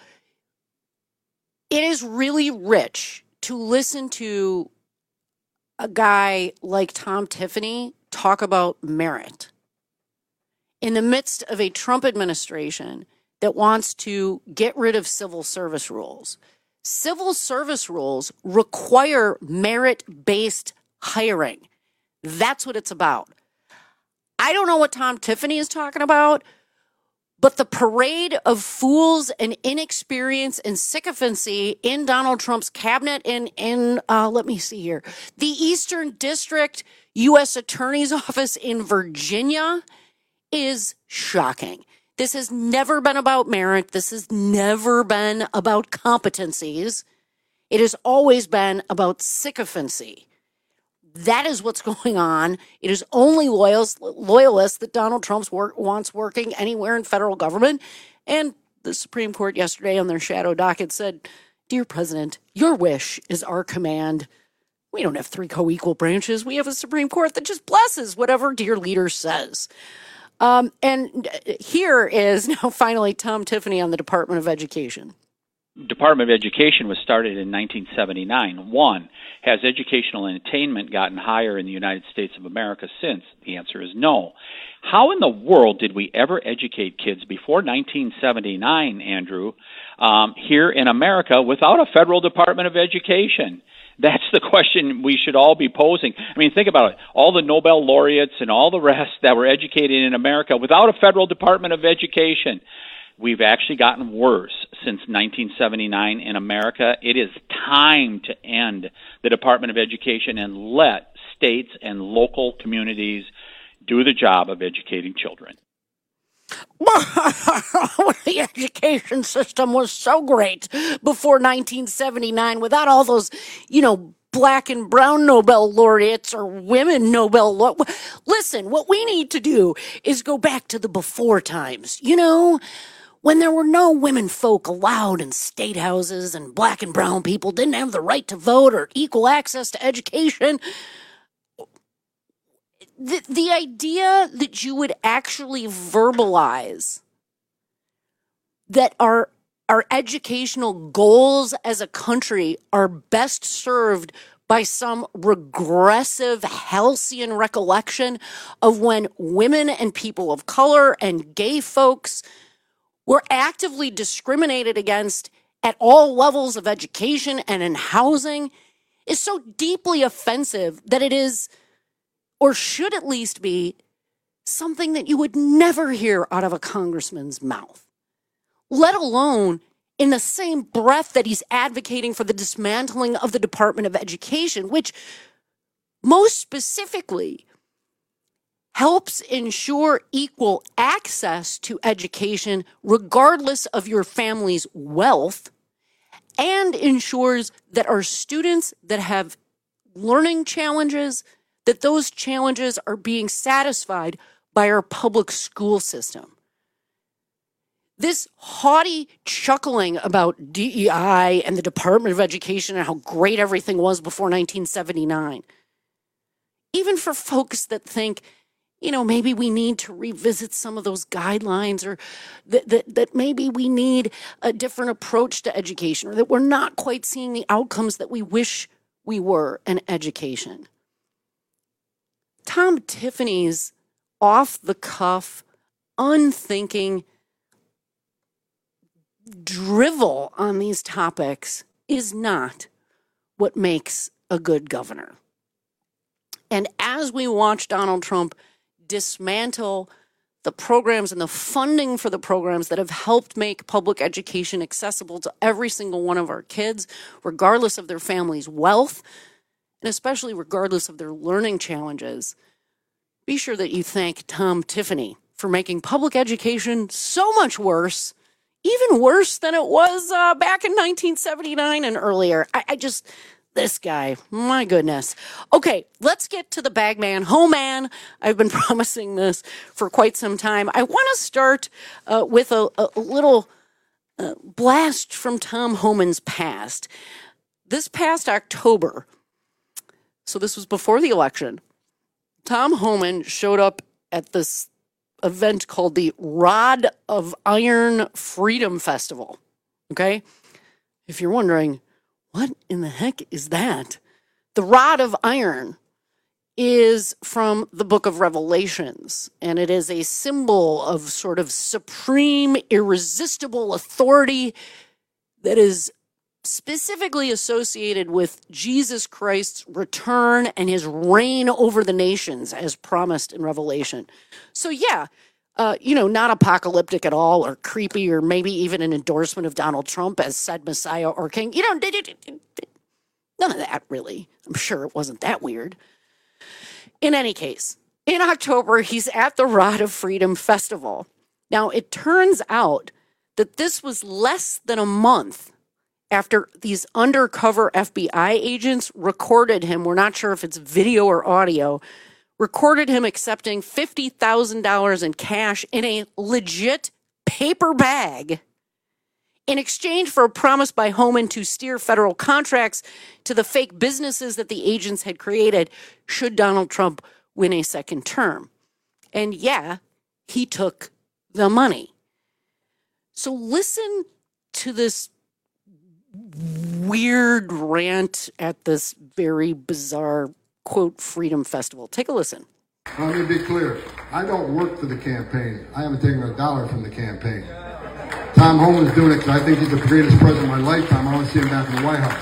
it is really rich to listen to a guy like Tom Tiffany talk about merit in the midst of a Trump administration that wants to get rid of civil service rules. Civil service rules require merit-based hiring. That's what it's about. I don't know what Tom Tiffany is talking about, but the parade of fools and inexperience and sycophancy in Donald Trump's cabinet and in, uh, let me see here, the Eastern District U S Attorney's Office in Virginia is shocking. This has never been about merit. This has never been about competencies. It has always been about sycophancy. That is what's going on. It is only loyalists, loyalists that Donald Trump work, wants working anywhere in federal government. And the Supreme Court yesterday on their shadow docket said, "Dear President, your wish is our command. We don't have three co-equal branches. We have a Supreme Court that just blesses whatever dear leader says." Um, and here is now finally Tom Tiffany on the Department of Education. Department of Education was started in nineteen seventy-nine. One, has educational attainment gotten higher in the United States of America since? The answer is no. How in the world did we ever educate kids before nineteen seventy-nine, Andrew, um, here in America without a federal Department of Education? That's the question we should all be posing. I mean, think about it. All the Nobel laureates and all the rest that were educated in America without a federal Department of Education. We've actually gotten worse since nineteen seventy-nine in America. It is time to end the Department of Education and let states and local communities do the job of educating children. The education system was so great before nineteen seventy-nine without all those, you know, black and brown Nobel laureates or women Nobel laureates. Listen, what we need to do is go back to the before times, you know, when there were no women folk allowed in state houses and black and brown people didn't have the right to vote or equal access to education. The, the idea that you would actually verbalize that our, our educational goals as a country are best served by some regressive halcyon recollection of when women and people of color and gay folks were actively discriminated against at all levels of education and in housing is so deeply offensive that it is, or should at least be, something that you would never hear out of a congressman's mouth, let alone in the same breath that he's advocating for the dismantling of the Department of Education, which most specifically helps ensure equal access to education regardless of your family's wealth, and ensures that our students that have learning challenges, that those challenges are being satisfied by our public school system. This haughty chuckling about D E I and the Department of Education and how great everything was before nineteen seventy-nine, even for folks that think, you know, maybe we need to revisit some of those guidelines, or that, that, that maybe we need a different approach to education, or that we're not quite seeing the outcomes that we wish we were in education. Tom Tiffany's off-the-cuff, unthinking drivel on these topics is not what makes a good governor. And as we watch Donald Trump dismantle the programs and the funding for the programs that have helped make public education accessible to every single one of our kids, regardless of their family's wealth, and especially regardless of their learning challenges, be sure that you thank Tom Tiffany for making public education so much worse, even worse than it was uh, back in nineteen seventy-nine and earlier. I, I just... This guy, my goodness. Okay, let's get to the Bagman Homan. I've been promising this for quite some time. I want to start uh, with a, a little uh, blast from Tom Homan's past. This past October, so this was before the election, Tom Homan showed up at this event called the Rod of Iron Freedom Festival. Okay? If you're wondering, what in the heck is that? The Rod of Iron is from the book of Revelations, and it is a symbol of sort of supreme, irresistible authority that is specifically associated with Jesus Christ's return and his reign over the nations as promised in Revelation. So yeah, Uh, you know, not apocalyptic at all, or creepy, or maybe even an endorsement of Donald Trump as said Messiah or King. You know, none of that, really. I'm sure it wasn't that weird. In any case, in October, he's at the Rod of Freedom Festival. Now, it turns out that this was less than a month after these undercover F B I agents recorded him. We're not sure if it's video or audio. Recorded him accepting fifty thousand dollars in cash in a legit paper bag in exchange for a promise by Homan to steer federal contracts to the fake businesses that the agents had created should Donald Trump win a second term. And yeah, he took the money. So listen to this weird rant at this very bizarre, quote, Freedom Festival. Take a listen. Let me be clear. I don't work for the campaign. I haven't taken a dollar from the campaign. Tom Homan's doing it because I think he's the greatest president of my lifetime. I want to see him back in the White House.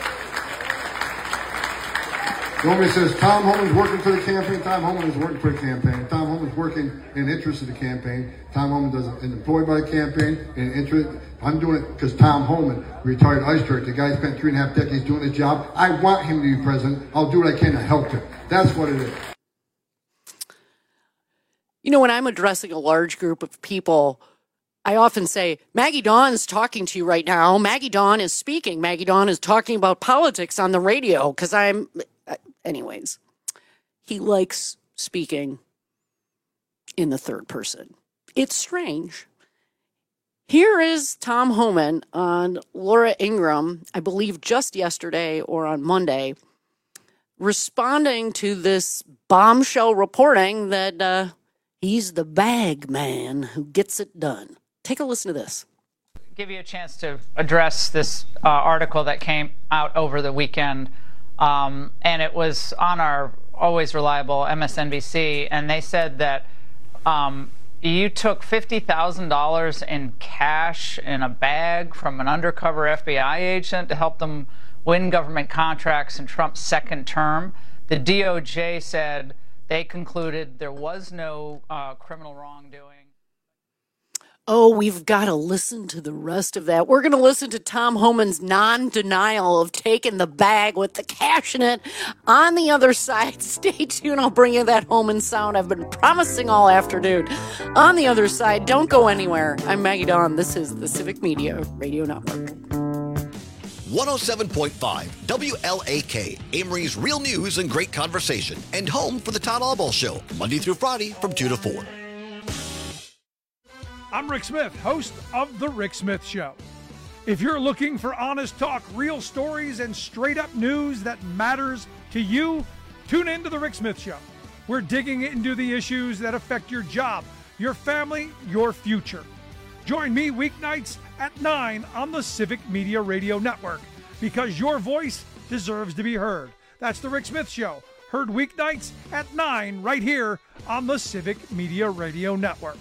Nobody says Tom Homan's working for the campaign. Tom Homan is working for the campaign. Tom Homan's working in the interest of the campaign. Tom Homan doesn't is employed by the campaign in interest. I'm doing it because Tom Homan, retired ice director, the guy spent three and a half decades doing the job. I want him to be president. I'll do what I can to help him. That's what it is. You know, when I'm addressing a large group of people, I often say, Maggie Dawn's talking to you right now. Maggie Dawn is speaking. Maggie Dawn is talking about politics on the radio because I'm... Anyways, he likes speaking in the third person. It's strange. Here is Tom Homan on Laura Ingraham, I believe just yesterday or on Monday, responding to this bombshell reporting that uh, he's the bag man who gets it done. Take a listen to this. Give you a chance to address this uh, article that came out over the weekend. Um, and it was on our always reliable M S N B C, and they said that um, you took fifty thousand dollars in cash in a bag from an undercover F B I agent to help them win government contracts in Trump's second term. The D O J said they concluded there was no uh, criminal wrongdoing. Oh, we've got to listen to the rest of that. We're going to listen to Tom Homan's non-denial of taking the bag with the cash in it. On the other side, stay tuned. I'll bring you that Homan sound I've been promising all afternoon. On the other side, don't go anywhere. I'm Maggie Dawn. This is the Civic Media Radio Network. one oh seven point five W L A K, Amory's Real News and Great Conversation, and home for the Todd Albaugh Show, Monday through Friday from two to four. I'm Rick Smith, host of The Rick Smith Show. If you're looking for honest talk, real stories, and straight-up news that matters to you, tune in to The Rick Smith Show. We're digging into the issues that affect your job, your family, your future. Join me weeknights at nine on the Civic Media Radio Network, because your voice deserves to be heard. That's The Rick Smith Show, heard weeknights at nine right here on the Civic Media Radio Network.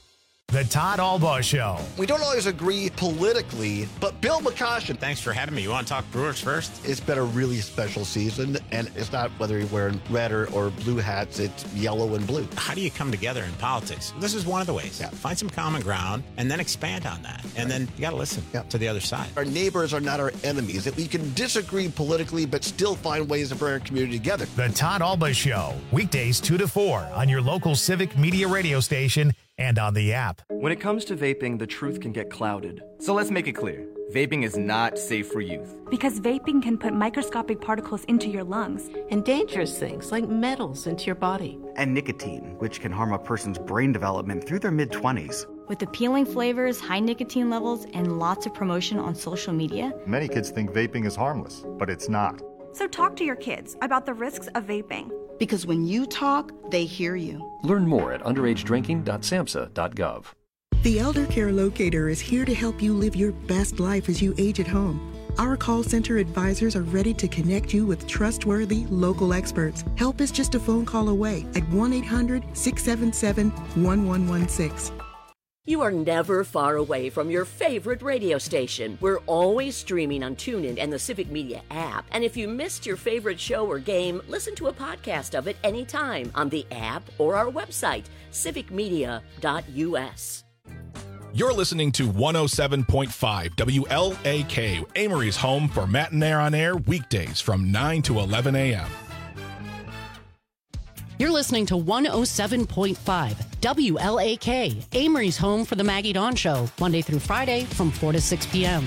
The Todd Albaugh Show. We don't always agree politically, but Bill McCoshen. Thanks for having me. You want to talk Brewers first? It's been a really special season, and it's not whether you're wearing red or, or blue hats, it's yellow and blue. How do you come together in politics? This is one of the ways. Yeah. Find some common ground and then expand on that. And right. then you got to listen yeah. to the other side. Our neighbors are not our enemies. That we can disagree politically, but still find ways to bring our community together. The Todd Albaugh Show, weekdays two to four on your local Civic Media radio station and on the app. When it comes to vaping, the truth can get clouded. So let's make it clear. Vaping is not safe for youth. Because vaping can put microscopic particles into your lungs. And dangerous things like metals into your body. And nicotine, which can harm a person's brain development through their mid-twenties. With appealing flavors, high nicotine levels, and lots of promotion on social media. Many kids think vaping is harmless, but it's not. So talk to your kids about the risks of vaping. Because when you talk, they hear you. Learn more at underage drinking dot samhsa dot gov. The Elder Care Locator is here to help you live your best life as you age at home. Our call center advisors are ready to connect you with trustworthy local experts. Help is just a phone call away at one eight hundred, six seven seven, one one one six. You are never far away from your favorite radio station. We're always streaming on TuneIn and the Civic Media app. And if you missed your favorite show or game, listen to a podcast of it anytime on the app or our website, civic media dot u s. You're listening to one oh seven point five W L A K, Amory's home for Matinee on Air, weekdays from nine to eleven a.m. You're listening to one oh seven point five W L A K, Amory's home for the Maggie Dawn Show, Monday through Friday from four to six p.m.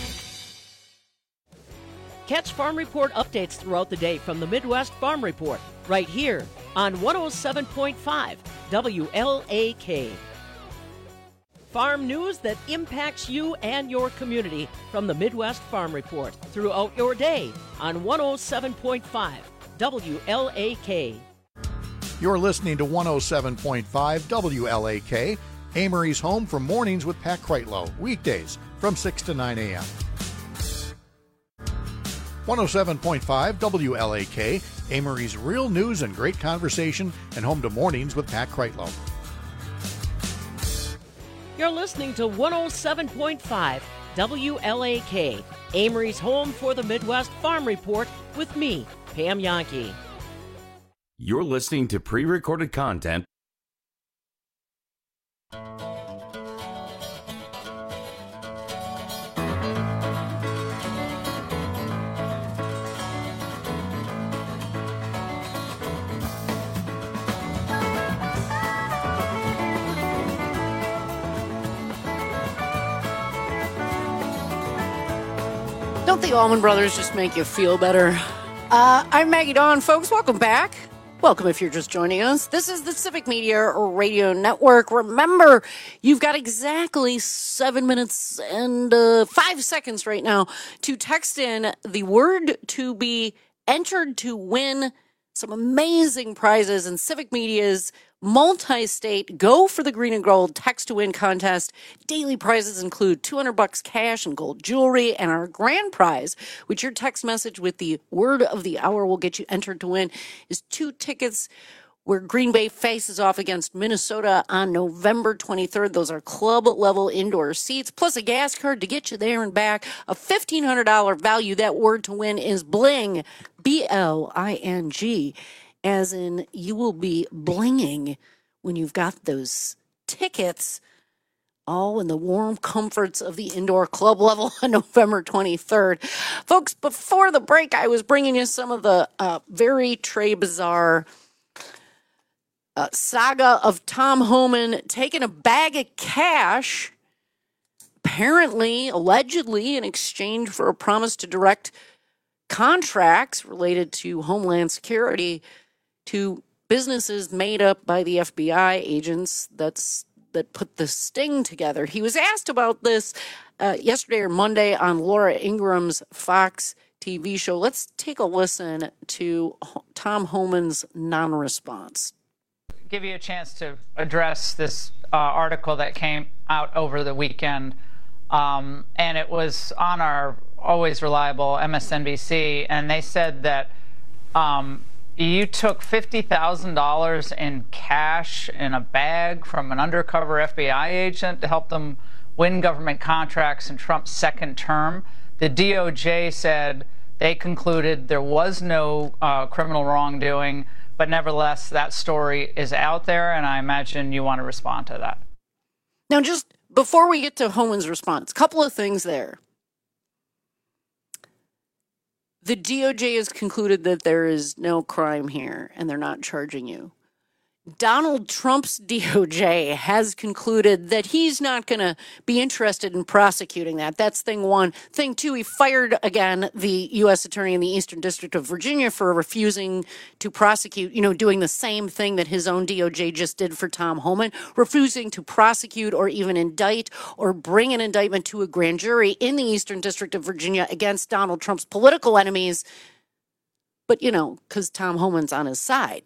Catch Farm Report updates throughout the day from the Midwest Farm Report, right here on one oh seven point five W L A K. Farm news that impacts you and your community from the Midwest Farm Report throughout your day on one oh seven point five W L A K. You're listening to one oh seven point five W L A K, Amory's home for mornings with Pat Kreitlow, weekdays from six to nine a.m. one oh seven point five W L A K, Amory's real news and great conversation, and home to mornings with Pat Kreitlow. You're listening to one oh seven point five W L A K, Amory's home for the Midwest Farm Report with me, Pam Yankee. You're listening to pre-recorded content. Don't the Allman Brothers just make you feel better? Uh, I'm Maggie Dawn, folks. Welcome back. Welcome if you're just joining us. This is the Civic Media Radio Network. Remember, you've got exactly seven minutes and uh, five seconds right now to text in the word to be entered to win some amazing prizes in Civic Media's multi-state Go for the Green and Gold text to win contest. Daily prizes include two hundred bucks cash and gold jewelry, and our grand prize, which your text message with the word of the hour will get you entered to win, is two tickets where Green Bay faces off against Minnesota on November twenty-third. Those are club level indoor seats, plus a gas card to get you there and back. A fifteen hundred dollars value. That word to win is BLING, B L I N G. as in you will be blinging when you've got those tickets all in the warm comforts of the indoor club level on November twenty-third. Folks, before the break, I was bringing you some of the uh, very Trey bizarre uh, saga of Tom Homan taking a bag of cash, apparently, allegedly, in exchange for a promise to direct contracts related to Homeland Security to businesses made up by the F B I agents that's that put the sting together. He was asked about this uh, yesterday or Monday on Laura Ingram's Fox T V show. Let's take a listen to Tom Homan's non-response. Give you a chance to address this uh, article that came out over the weekend, um, and it was on our always reliable M S N B C, and they said that um, you took fifty thousand dollars in cash in a bag from an undercover F B I agent to help them win government contracts in Trump's second term. The D O J said they concluded there was no uh, criminal wrongdoing, but nevertheless, that story is out there, and I imagine you want to respond to that. Now, just before we get to Homan's response, a couple of things there. The D O J has concluded that there is no crime here and they're not charging you. Donald Trump's D O J has concluded that he's not going to be interested in prosecuting that. That's thing one. Thing two, he fired again the U S attorney in the Eastern District of Virginia for refusing to prosecute, you know, doing the same thing that his own D O J just did for Tom Homan, refusing to prosecute or even indict or bring an indictment to a grand jury in the Eastern District of Virginia against Donald Trump's political enemies. But, you know, because Tom Homan's on his side.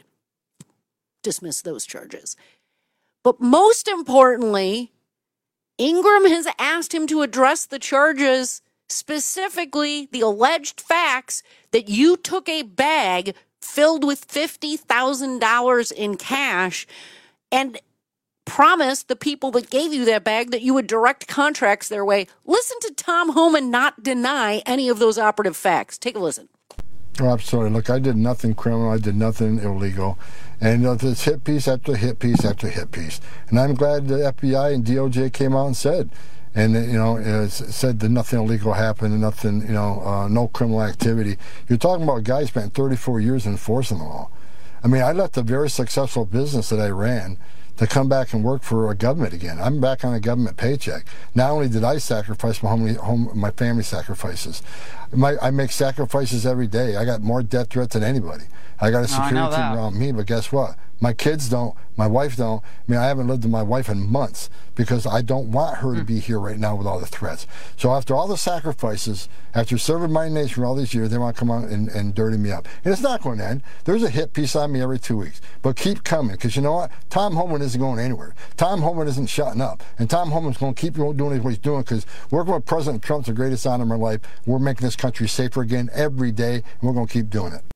Dismiss those charges. But most importantly, Ingram has asked him to address the charges, specifically the alleged facts that you took a bag filled with fifty thousand dollars in cash and promised the people that gave you that bag that you would direct contracts their way. Listen to Tom Homan not deny any of those operative facts. Take a listen. Oh, absolutely. Look, I did nothing criminal. I did nothing illegal. And uh, there's hit piece after hit piece after hit piece. And I'm glad the F B I and D O J came out and said, and, you know, uh, said that nothing illegal happened and nothing, you know, uh, no criminal activity. You're talking about a guy who spent thirty-four years enforcing the law. I mean, I left a very successful business that I ran to come back and work for a government again. I'm back on a government paycheck. Not only did I sacrifice my home, home my family sacrifices, my, I make sacrifices every day. I got more death threats than anybody. I got a security oh, team around me, but guess what? My kids don't. My wife don't. I mean, I haven't lived with my wife in months because I don't want her mm. to be here right now with all the threats. So after all the sacrifices, after serving my nation for all these years, they want to come out and, and dirty me up. And it's not going to end. There's a hit piece on me every two weeks. But keep coming, because you know what? Tom Homan isn't going anywhere. Tom Homan isn't shutting up. And Tom Homan's going to keep doing what he's doing, because working with President Trump's the greatest honor of my life. We're making this country safer again every day, and we're going to keep doing it.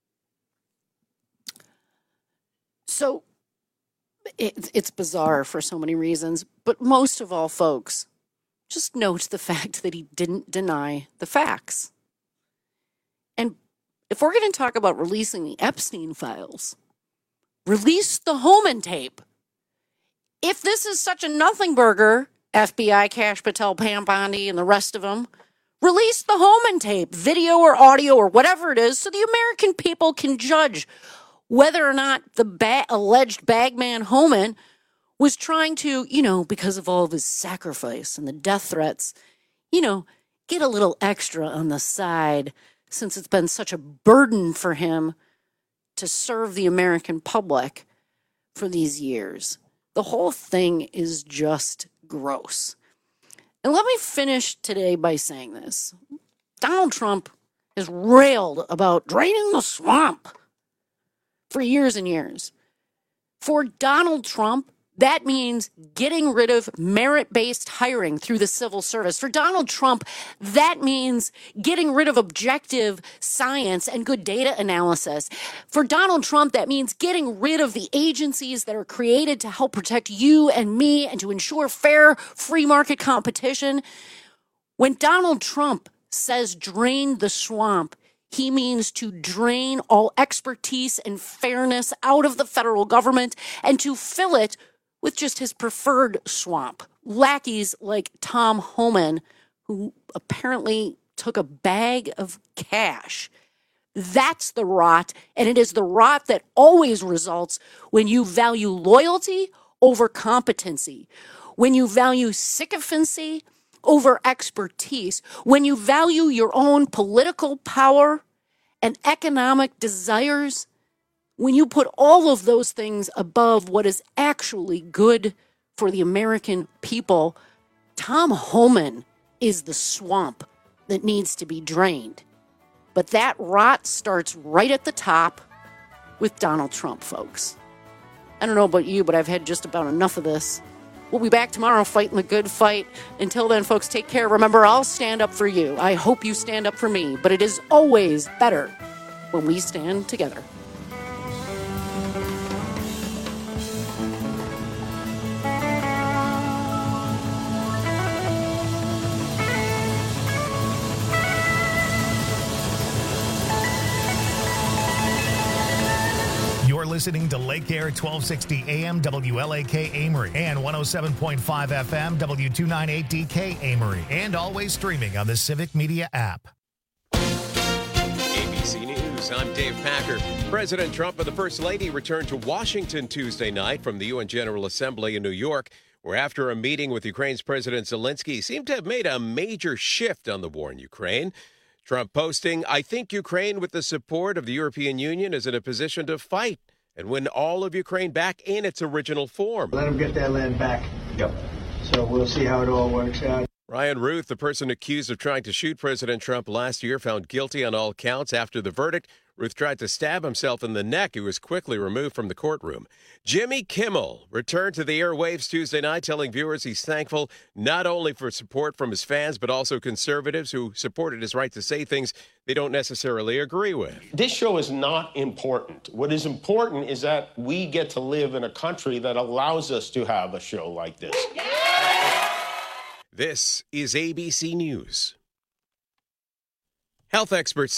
So it, it's bizarre for so many reasons, but most of all, folks, just note the fact that he didn't deny the facts. And if we're going to talk about releasing the Epstein files, release the Homan tape. If this is such a nothing burger, F B I, Kash Patel, Pam Bondi, and the rest of them, release the Homan tape, video or audio or whatever it is, so the American people can judge whether or not the ba- alleged bagman Homan was trying to, you know, because of all of his sacrifice and the death threats, you know, get a little extra on the side, since it's been such a burden for him to serve the American public for these years. The whole thing is just gross. And let me finish today by saying this. Donald Trump has railed about draining the swamp for years and years. For Donald Trump, that means getting rid of merit-based hiring through the civil service. For Donald Trump, that means getting rid of objective science and good data analysis. For Donald Trump, that means getting rid of the agencies that are created to help protect you and me and to ensure fair, free market competition. When Donald Trump says drain the swamp, He means to drain all expertise and fairness out of the federal government and to fill it with just his preferred swamp. Lackeys like Tom Homan, who apparently took a bag of cash. That's the rot, and it is the rot that always results when you value loyalty over competency, when you value sycophancy over expertise, when you value your own political power and economic desires, when you put all of those things above what is actually good for the American people. Tom Homan is the swamp that needs to be drained. But that rot starts right at the top with Donald Trump, folks. I don't know about you, but I've had just about enough of this. We'll be back tomorrow fighting the good fight. Until then, folks, take care. Remember, I'll stand up for you. I hope you stand up for me. But it is always better when we stand together. You're listening to Lake Air twelve sixty A M W L A K Amory and one oh seven point five F M W two ninety-eight D K Amory, and always streaming on the Civic Media app. A B C News, I'm Dave Packer. President Trump and the First Lady returned to Washington Tuesday night from the U N General Assembly in New York, where after a meeting with Ukraine's President Zelensky seemed to have made a major shift on the war in Ukraine. Trump posting, "I think Ukraine, with the support of the European Union, is in a position to fight and win all of Ukraine back in its original form." Let them get that land back. Yep. So we'll see how it all works out. Ryan Ruth, the person accused of trying to shoot President Trump last year, found guilty on all counts. After the verdict, Ruth tried to stab himself in the neck. He was quickly removed from the courtroom. Jimmy Kimmel returned to the airwaves Tuesday night, telling viewers he's thankful not only for support from his fans, but also conservatives who supported his right to say things they don't necessarily agree with. This show is not important. What is important is that we get to live in a country that allows us to have a show like this. This is A B C News. Health experts